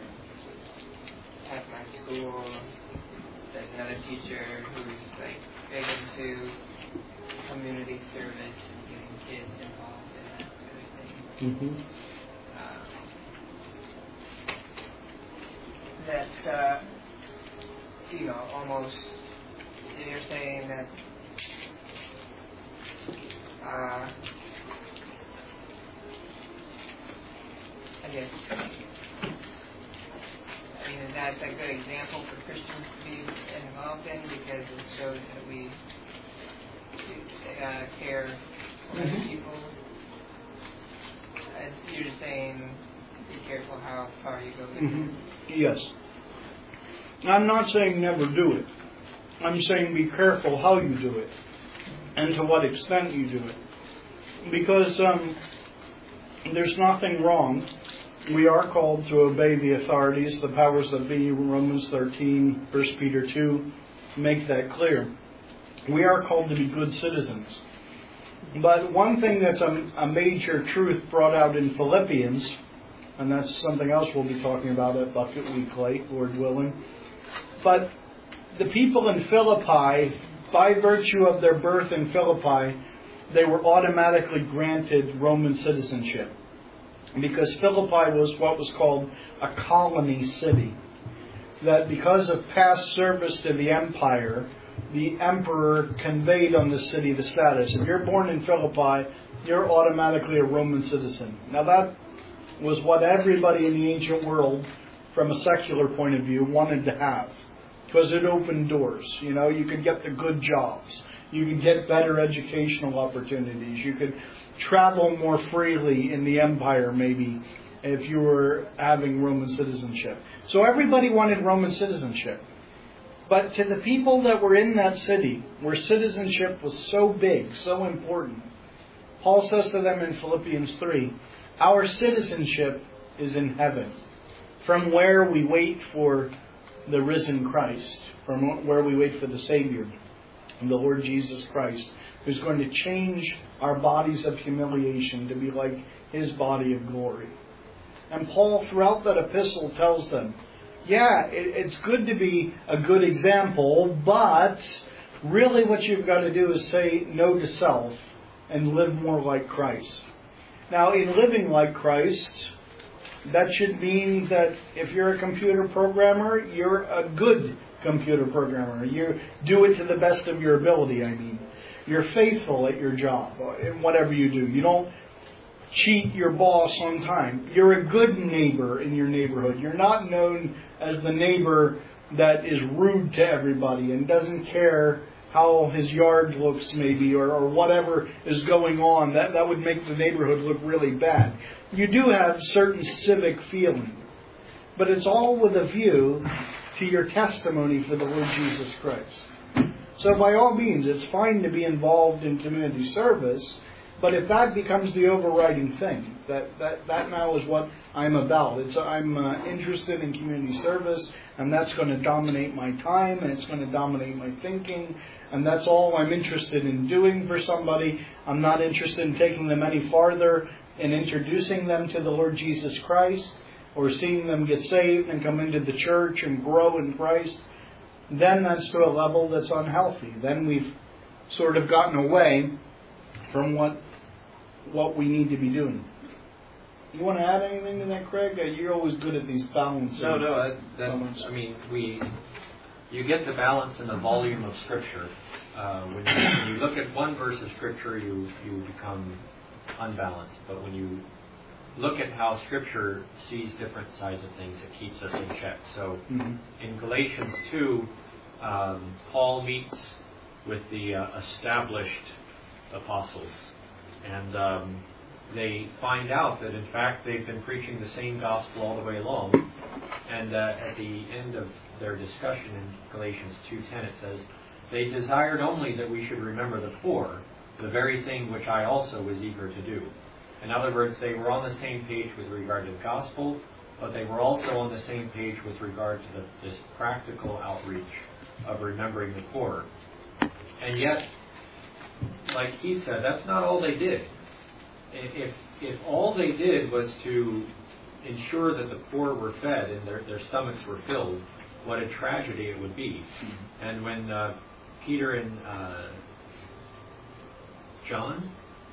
at my school, there's another teacher who's, like, big into community service and getting kids involved in that sort of thing. Mm-hmm. That, almost, you're saying that, that's a good example for Christians to be involved in because it shows that we care for other people. You're just saying be careful how far you go. Mm-hmm. Yes. I'm not saying never do it. I'm saying be careful how you do it and to what extent you do it. Because there's nothing wrong. We are called to obey the authorities, the powers that be. Romans 13, 1 Peter 2 make that clear. We are called to be good citizens. But one thing that's a major truth brought out in Philippians, and that's something else we'll be talking about at Bucket Week late, Lord willing. But the people in Philippi, by virtue of their birth in Philippi, they were automatically granted Roman citizenship. Because Philippi was what was called a colony city. That because of past service to the empire, the emperor conveyed on the city the status. If you're born in Philippi, you're automatically a Roman citizen. Now that was what everybody in the ancient world, from a secular point of view, wanted to have. Because it opened doors. You could get the good jobs. You could get better educational opportunities. You could travel more freely in the empire, maybe, if you were having Roman citizenship. So everybody wanted Roman citizenship. But to the people that were in that city, where citizenship was so big, so important, Paul says to them in Philippians 3, our citizenship is in heaven, from where we wait for the risen Christ, from where we wait for the Savior, the Lord Jesus Christ, who's going to change our bodies of humiliation to be like His body of glory. And Paul, throughout that epistle, tells them, it's good to be a good example, but really what you've got to do is say no to self and live more like Christ. Now, in living like Christ, that should mean that if you're a computer programmer, you're a good computer programmer. You do it to the best of your ability, You're faithful at your job, in whatever you do. You don't cheat your boss on time. You're a good neighbor in your neighborhood. You're not known as the neighbor that is rude to everybody and doesn't care how his yard looks, maybe, or whatever is going on. That would make the neighborhood look really bad. You do have certain civic feeling, but it's all with a view to your testimony for the Lord Jesus Christ. So by all means, it's fine to be involved in community service, but if that becomes the overriding thing, that now is what I'm about. I'm interested in community service, and that's going to dominate my time, and it's going to dominate my thinking, and that's all I'm interested in doing for somebody. I'm not interested in taking them any farther in introducing them to the Lord Jesus Christ, or seeing them get saved and come into the church and grow in Christ. Then that's to a level that's unhealthy. Then we've sort of gotten away from what we need to be doing. You want to add anything to that, Craig? You're always good at these balances. No. I mean, you get the balance and the volume of Scripture. When you look at one verse of Scripture, you become unbalanced. But when you look at how Scripture sees different sides of things, it keeps us in check. So in Galatians 2, Paul meets with the established apostles. And they find out that, in fact, they've been preaching the same gospel all the way along. And at the end of their discussion in Galatians 2:10, it says, "They desired only that we should remember the poor, the very thing which I also was eager to do." In other words, they were on the same page with regard to the gospel, but they were also on the same page with regard to this practical outreach of remembering the poor. And yet, like he said, that's not all they did. If all they did was to ensure that the poor were fed and their stomachs were filled, what a tragedy it would be. And when Peter and John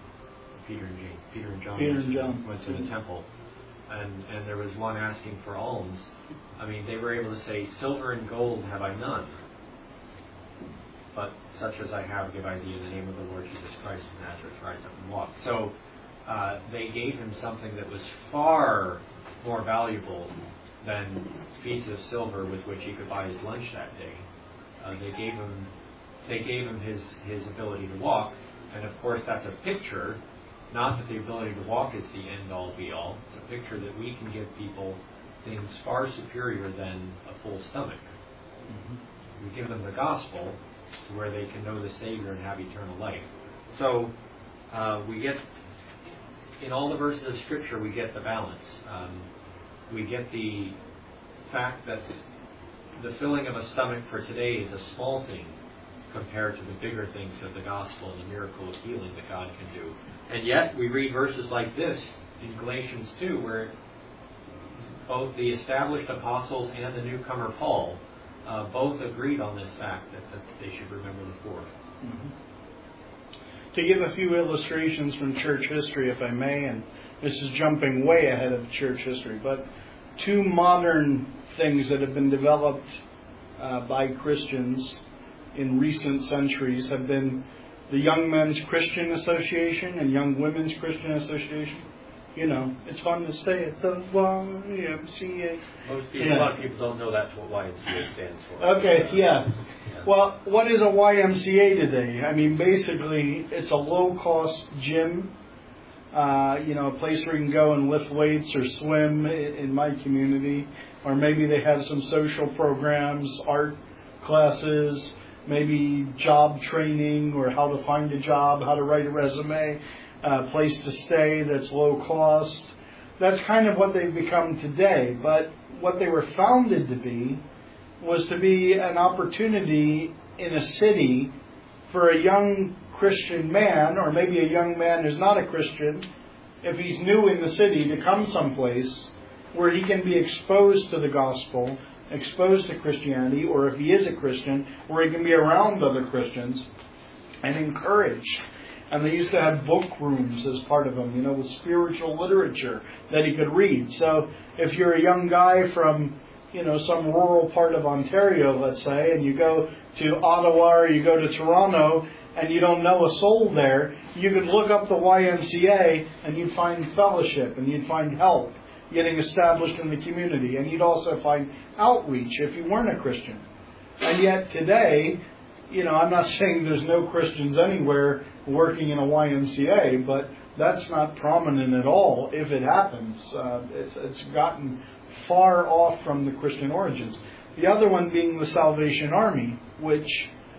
went to the temple, and there was one asking for alms, I mean, they were able to say, "Silver and gold have I none, but such as I have give I thee in the name of the Lord Jesus Christ of Nazareth, rise up and walk." So they gave him something that was far more valuable than pieces of silver with which he could buy his lunch that day. They gave him his ability to walk, and of course that's a picture, not that the ability to walk is the end all be all. It's a picture that we can give people things far superior than a full stomach. We give them the gospel to where they can know the Savior and have eternal life. So we get, in all the verses of Scripture, we get the balance. We get the fact that the filling of a stomach for today is a small thing compared to the bigger things of the gospel and the miracle of healing that God can do. And yet we read verses like this in Galatians 2, where both the established apostles and the newcomer Paul both agreed on this fact that they should remember the poor. To give a few illustrations from church history, if I may, and this is jumping way ahead of church history, but two modern things that have been developed by Christians in recent centuries have been the Young Men's Christian Association and Young Women's Christian Association. You know, it's fun to stay at the YMCA. A lot of people don't know that's what YMCA stands for. Okay, yeah. Well, what is a YMCA today? I mean, basically, it's a low-cost gym, a place where you can go and lift weights or swim in my community. Or maybe they have some social programs, art classes, maybe job training or how to find a job, how to write a resume, a place to stay that's low cost. That's kind of what they've become today. But what they were founded to be was to be an opportunity in a city for a young Christian man, or maybe a young man who's not a Christian, if he's new in the city, to come someplace where he can be exposed to the gospel, exposed to Christianity, or if he is a Christian, where he can be around other Christians and encouraged. And they used to have book rooms as part of them, with spiritual literature that he could read. So if you're a young guy from, some rural part of Ontario, let's say, and you go to Ottawa or you go to Toronto and you don't know a soul there, you could look up the YMCA and you'd find fellowship and you'd find help getting established in the community. And you'd also find outreach if you weren't a Christian. And yet today, I'm not saying there's no Christians anywhere working in a YMCA, but that's not prominent at all if it happens. It's gotten far off from the Christian origins. The other one being the Salvation Army, which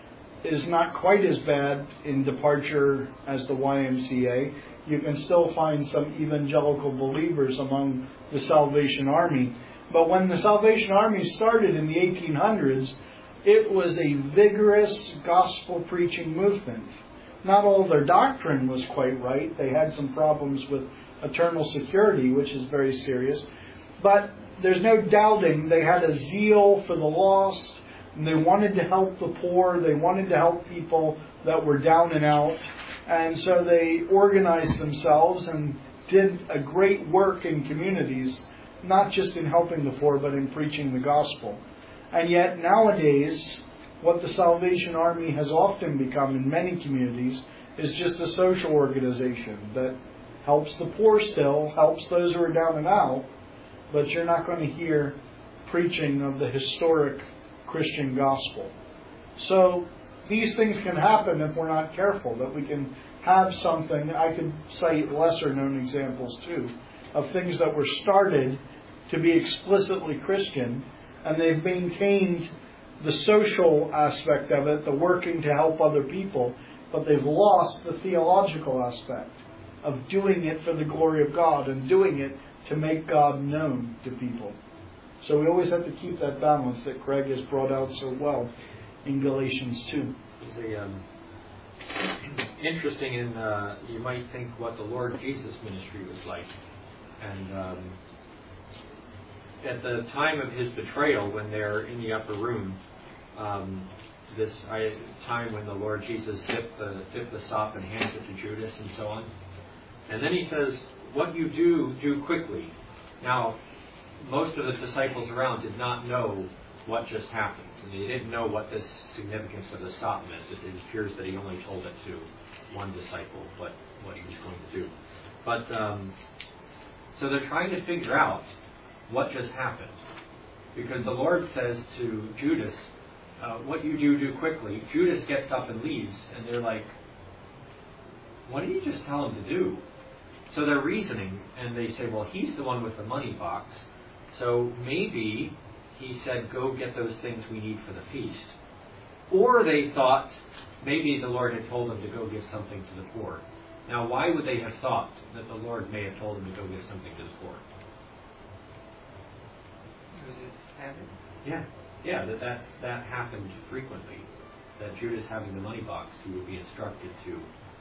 is not quite as bad in departure as the YMCA. You can still find some evangelical believers among the Salvation Army. But when the Salvation Army started in the 1800s, it was a vigorous gospel preaching movement. Not all their doctrine was quite right. They had some problems with eternal security, which is very serious. But there's no doubting they had a zeal for the lost, and they wanted to help the poor. They wanted to help people that were down and out. And so they organized themselves and did a great work in communities, not just in helping the poor, but in preaching the gospel. And yet nowadays, what the Salvation Army has often become in many communities is just a social organization that helps the poor still, helps those who are down and out, but you're not going to hear preaching of the historic Christian gospel. So these things can happen if we're not careful, that we can have something. I could cite lesser known examples too, of things that were started to be explicitly Christian, and they've maintained the social aspect of it, the working to help other people, but they've lost the theological aspect of doing it for the glory of God and doing it to make God known to people. So we always have to keep that balance that Craig has brought out so well in Galatians 2. It's interesting in, you might think what the Lord Jesus' ministry was like. And at the time of his betrayal, when they're in the upper room, this time when the Lord Jesus dipped the sop and hands it to Judas and so on. And then he says, what you do quickly. Now, most of the disciples around did not know what just happened. And they didn't know what this significance of the sop meant. It appears that he only told it to one disciple, what he was going to do. But, so they're trying to figure out what just happened. Because the Lord says to Judas, what you do quickly. Judas gets up and leaves, and they're like, what did you just tell him to do? So they're reasoning, and they say, well, he's the one with the money box, so maybe he said, go get those things we need for the feast. Or they thought maybe the Lord had told them to go give something to the poor. Now, why would they have thought that the Lord may have told them to go give something to the poor? Yeah, that happened frequently. That Judas having the money box, he would be instructed to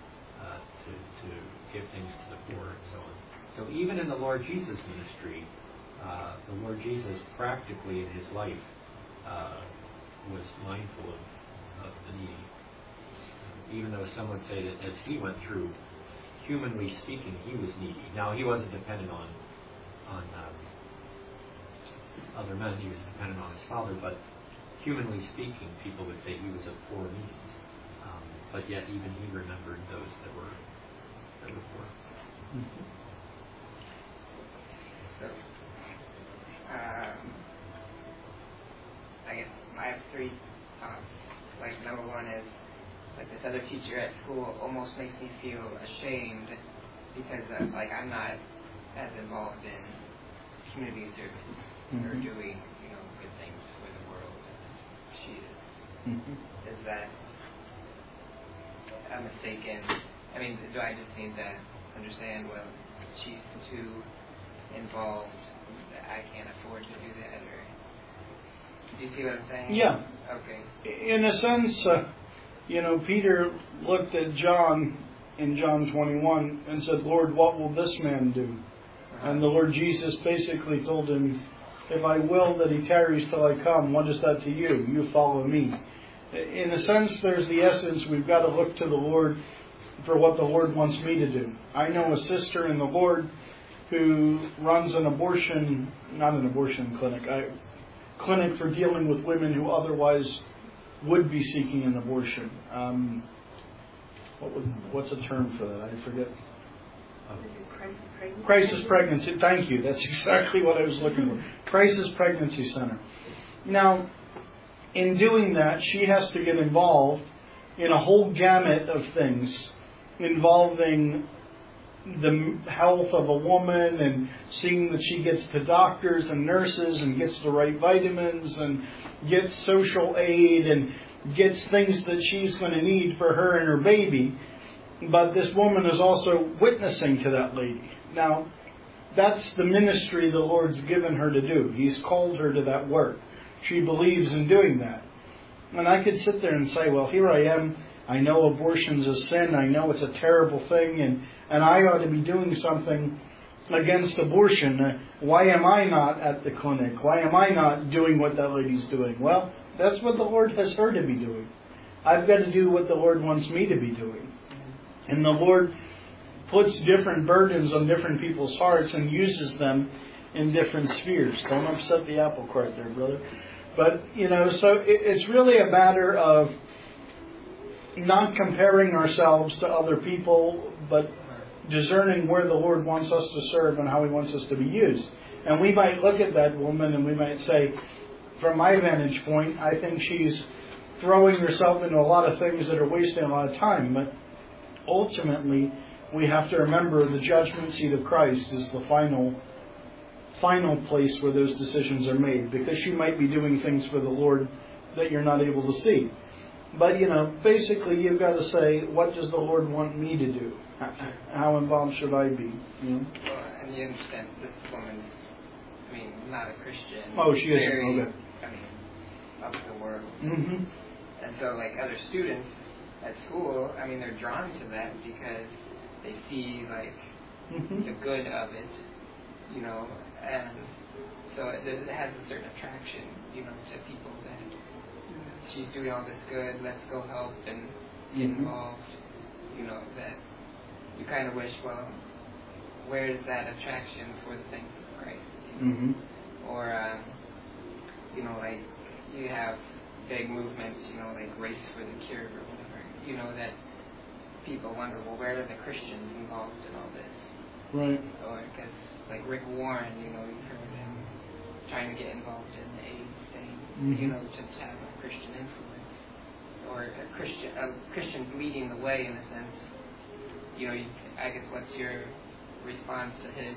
give things to the poor and so on. So even in the Lord Jesus ministry, the Lord Jesus practically in his life was mindful of the needy. Even though some would say that as he went through, humanly speaking, he was needy. Now, he wasn't dependent on other men, he was dependent on his Father, but humanly speaking, people would say he was of poor means. But yet even he remembered those that were poor. Mm-hmm. So, I guess I have three thoughts. Like, number one is, like, this other teacher at school almost makes me feel ashamed because, I'm not as involved in community service or doing, good things for the world as she is. Mm-hmm. Is that a mistaken? I mean, do I just need to understand, well, she's too involved, I can't afford to do that, or do you see what I'm saying? Yeah. Okay. In a sense, Peter looked at John in John 21 and said, Lord, what will this man do? And the Lord Jesus basically told him, if I will that he tarries till I come, what is that to you? You follow me. In a sense, there's the essence. We've got to look to the Lord for what the Lord wants me to do. I know a sister in the Lord who runs an clinic for dealing with women who otherwise would be seeking an abortion. What's a term for that? I forget. Crisis pregnancy. Thank you. That's exactly what I was looking for. Crisis pregnancy center. Now, in doing that, she has to get involved in a whole gamut of things involving the health of a woman and seeing that she gets to doctors and nurses and gets the right vitamins and gets social aid, and gets things that she's going to need for her and her baby, but this woman is also witnessing to that lady. Now, that's the ministry the Lord's given her to do. He's called her to that work. She believes in doing that. And I could sit there and say, well, here I am. I know abortion's a sin. I know it's a terrible thing. And I ought to be doing something against abortion. Why am I not at the clinic? Why am I not doing what that lady's doing? Well, that's what the Lord has her to be doing. I've got to do what the Lord wants me to be doing. And the Lord puts different burdens on different people's hearts and uses them in different spheres. Don't upset the apple cart there, brother. But, so it's really a matter of not comparing ourselves to other people, but discerning where the Lord wants us to serve and how He wants us to be used. And we might look at that woman and we might say, from my vantage point, I think she's throwing herself into a lot of things that are wasting a lot of time. But ultimately, we have to remember the judgment seat of Christ is the final place where those decisions are made, because you might be doing things for the Lord that you're not able to see. But, basically you've got to say, what does the Lord want me to do? How involved should I be? Well, and you understand this woman's, not a Christian. Oh, she isn't. Very, Okay. Of the world. Mm-hmm. And so, like other students at school, they're drawn to that because they see, the good of it, and so it has a certain attraction, to people that she's doing all this good, let's go help and get involved, that you kind of wish, well, where is that attraction for the things of Christ? Or, you have big movements, like Race for the Cure or whatever, that people wonder, well, where are the Christians involved in all this? Right. Or because, like Rick Warren, you've heard him trying to get involved in the AIDS thing, just to have a Christian influence. Or a Christian leading the way in a sense. I guess what's your response to his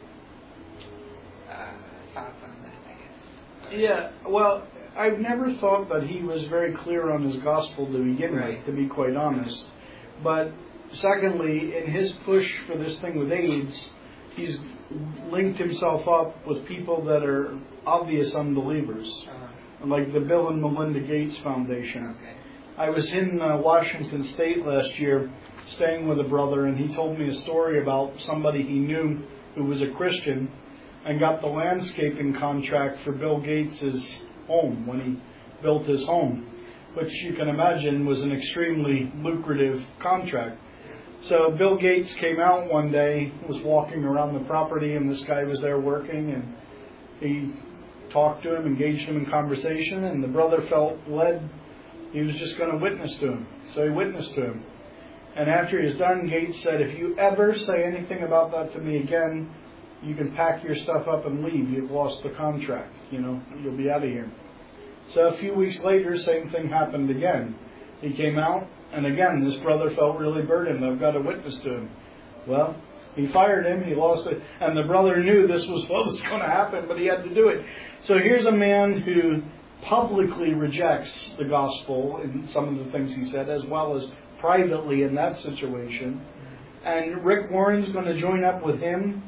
thoughts on that, I guess? Yeah, well, I've never thought that he was very clear on his gospel to begin with, to be quite honest. But secondly, in his push for this thing with AIDS, he's linked himself up with people that are obvious unbelievers, like the Bill and Melinda Gates Foundation. Okay. I was in Washington State last year staying with a brother, and he told me a story about somebody he knew who was a Christian and got the landscaping contract for Bill Gates' home when he built his home, which you can imagine was an extremely lucrative contract. So Bill Gates came out one day, was walking around the property, and this guy was there working, and he talked to him, engaged him in conversation, and the brother felt led. He was just going to witness to him. So he witnessed to him. And after he was done, Gates said, if you ever say anything about that to me again, you can pack your stuff up and leave. You've lost the contract. You'll be out of here. So a few weeks later, same thing happened again. He came out, and again, this brother felt really burdened. I've got to witness to him. Well, he fired him. He lost it. And the brother knew this was what was going to happen, but he had to do it. So here's a man who publicly rejects the gospel in some of the things he said, as well as privately in that situation. And Rick Warren's going to join up with him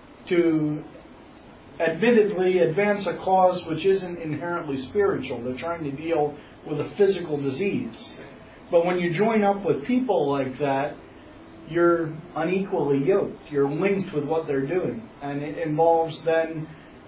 to admittedly advance a cause which isn't inherently spiritual. They're trying to deal with a physical disease. But when you join up with people like that, you're unequally yoked. You're linked with what they're doing. And it involves then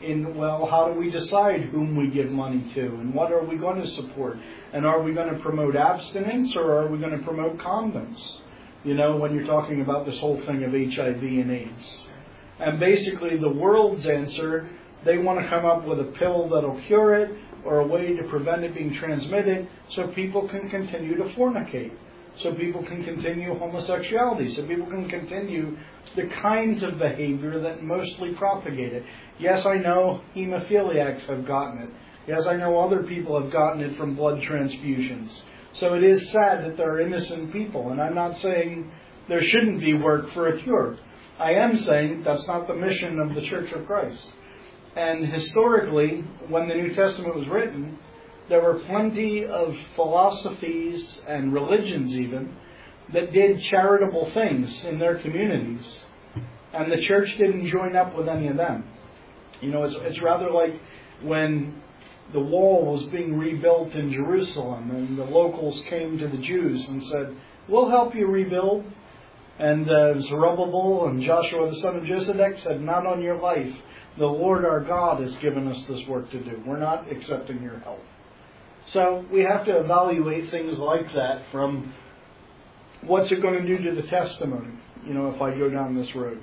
how do we decide whom we give money to? And what are we going to support? And are we going to promote abstinence, or are we going to promote condoms? When you're talking about this whole thing of HIV and AIDS. And basically the world's answer, they want to come up with a pill that'll cure it, or a way to prevent it being transmitted, so people can continue to fornicate, so people can continue homosexuality, so people can continue the kinds of behavior that mostly propagate it. Yes, I know hemophiliacs have gotten it. Yes, I know other people have gotten it from blood transfusions. So it is sad that there are innocent people, and I'm not saying there shouldn't be work for a cure. I am saying that's not the mission of the Church of Christ. And historically, when the New Testament was written, there were plenty of philosophies and religions even that did charitable things in their communities. And the church didn't join up with any of them. It's rather like when the wall was being rebuilt in Jerusalem and the locals came to the Jews and said, "We'll help you rebuild." And Zerubbabel and Joshua the son of Josedek said, "Not on your life. The Lord our God has given us this work to do. We're not accepting your help." So we have to evaluate things like that from what's it going to do to the testimony, if I go down this road.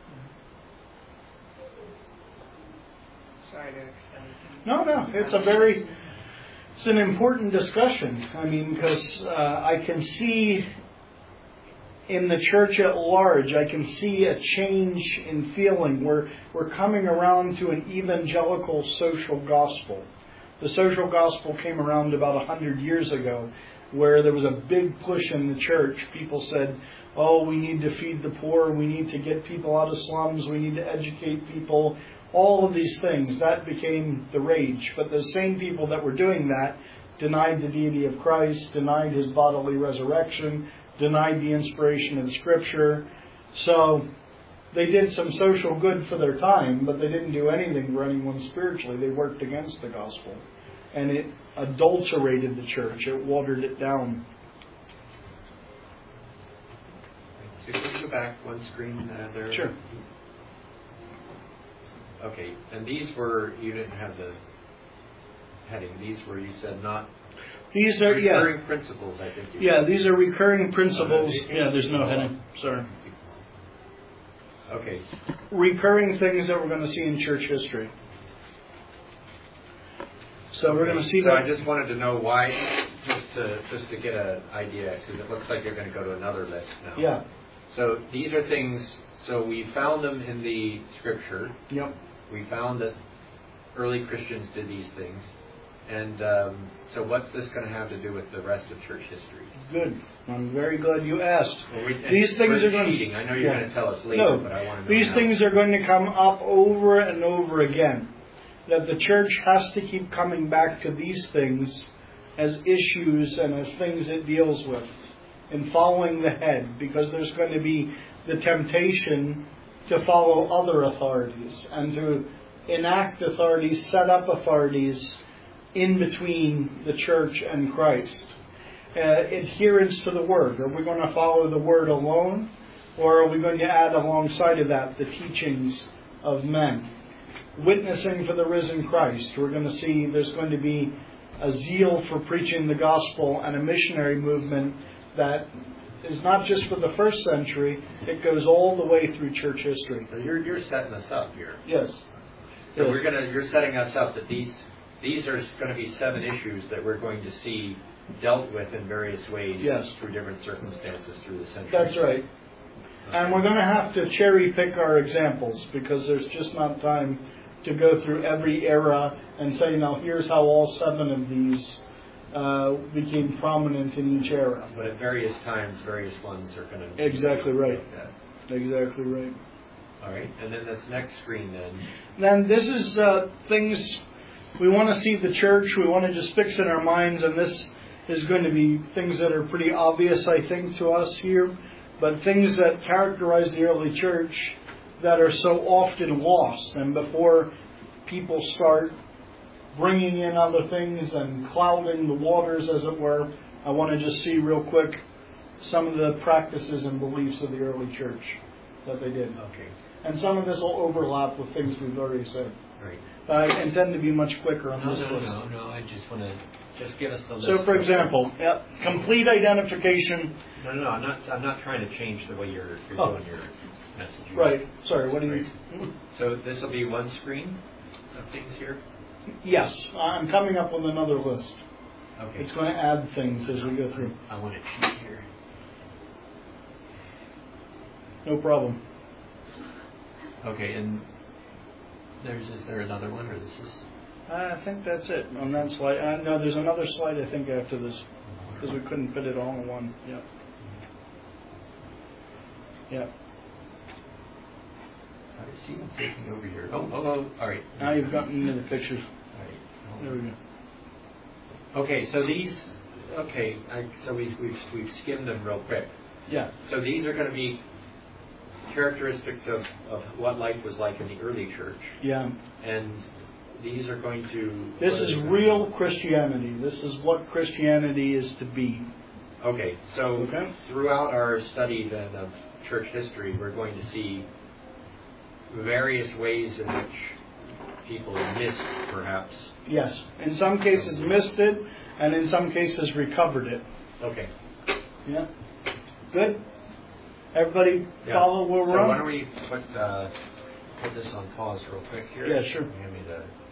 Sorry to extend. No, it's an important discussion. I mean, because I can see in the church at large, I can see a change in feeling. We're coming around to an evangelical social gospel. The social gospel came around about 100 years ago, where there was a big push in the church. People said, "Oh, we need to feed the poor, we need to get people out of slums, we need to educate people." All of these things, that became the rage. But the same people that were doing that denied the deity of Christ, denied His bodily resurrection, denied the inspiration of the Scripture. So they did some social good for their time, but they didn't do anything for anyone spiritually. They worked against the gospel. And it adulterated the church. It watered it down. So can you go back one screen there? Sure. Okay, and these were, you didn't have the heading. These were, you said, not These are, recurring principles, I think you said. Yeah, these are recurring principles. Yeah, there's no heading. Sorry. Okay. Recurring things that we're going to see in church history. So we're going to see so that. I just wanted to know why, just to get an idea, because it looks like you're going to go to another list now. Yeah. So these are things, so we found them in the Scripture. Yep. We found that early Christians did these things. And so what's this going to have to do with the rest of church history? Good. I'm very glad you asked. Well, These things are going cheating. I know you're going to tell us later, No, but I want to know these now. things are going to come up over and over again. That the church has to keep coming back to these things as issues and as things it deals with and following the head, because there's going to be the temptation to follow other authorities and to enact authorities, set up authorities in between the church and Christ. Adherence to the Word. Are we going to follow the Word alone, or are we going to add alongside of that the teachings of men? Witnessing for the risen Christ. We're going to see there's going to be a zeal for preaching the gospel and a missionary movement that is not just for the first century, it goes all the way through church history. So you're setting us up here. Yes. So Yes. you're setting us up that these are going to be 7 issues that we're going to see dealt with in various ways through different circumstances through the centuries. That's right. And we're going to have to cherry pick our examples, because there's just not time to go through every era and say, now here's how all 7 of these became prominent in each era. But at various times, various ones are going to... Exactly right. Exactly right. All right, and then this next screen then. Then this is things we want to see the church. We want to just fix in our minds, and this is going to be things that are pretty obvious, I think, to us here, but things that characterize the early church that are so often lost. And before people start bringing in other things and clouding the waters, as it were, I want to just see real quick some of the practices and beliefs of the early church that they did. Okay. And some of this will overlap with things we've already said. Right. I intend to be much quicker on this list. No. I just want to just give us the list. So, for example, complete identification. No. I'm not trying to change the way you're doing your message. Right. Sorry. What do you? So this will be one screen of things here. Yes, I'm coming up with another list. Okay. It's going to add things as we go through. I want to cheat here. No problem. Okay, and is there another one, or this is? I think that's it on that slide. No, there's another slide, I think, after this, because we couldn't fit it all in one. Yeah. Yeah. I see I'm taking over here. Oh, all right. Now you've gotten into the pictures. All right. There we go. Okay, so these. Okay, so we've skimmed them real quick. Yeah. So these are going to be characteristics of what life was like in the early church. Yeah. And these are going to... This is real Christianity. This is what Christianity is to be. Okay, so throughout our study then of church history, we're going to see various ways in which people missed, perhaps. Yes. In some cases missed it, and in some cases recovered it. Okay. Yeah. Good? Everybody follow where we're So on? why don't we put this on pause real quick here? Yeah, sure. Hand me the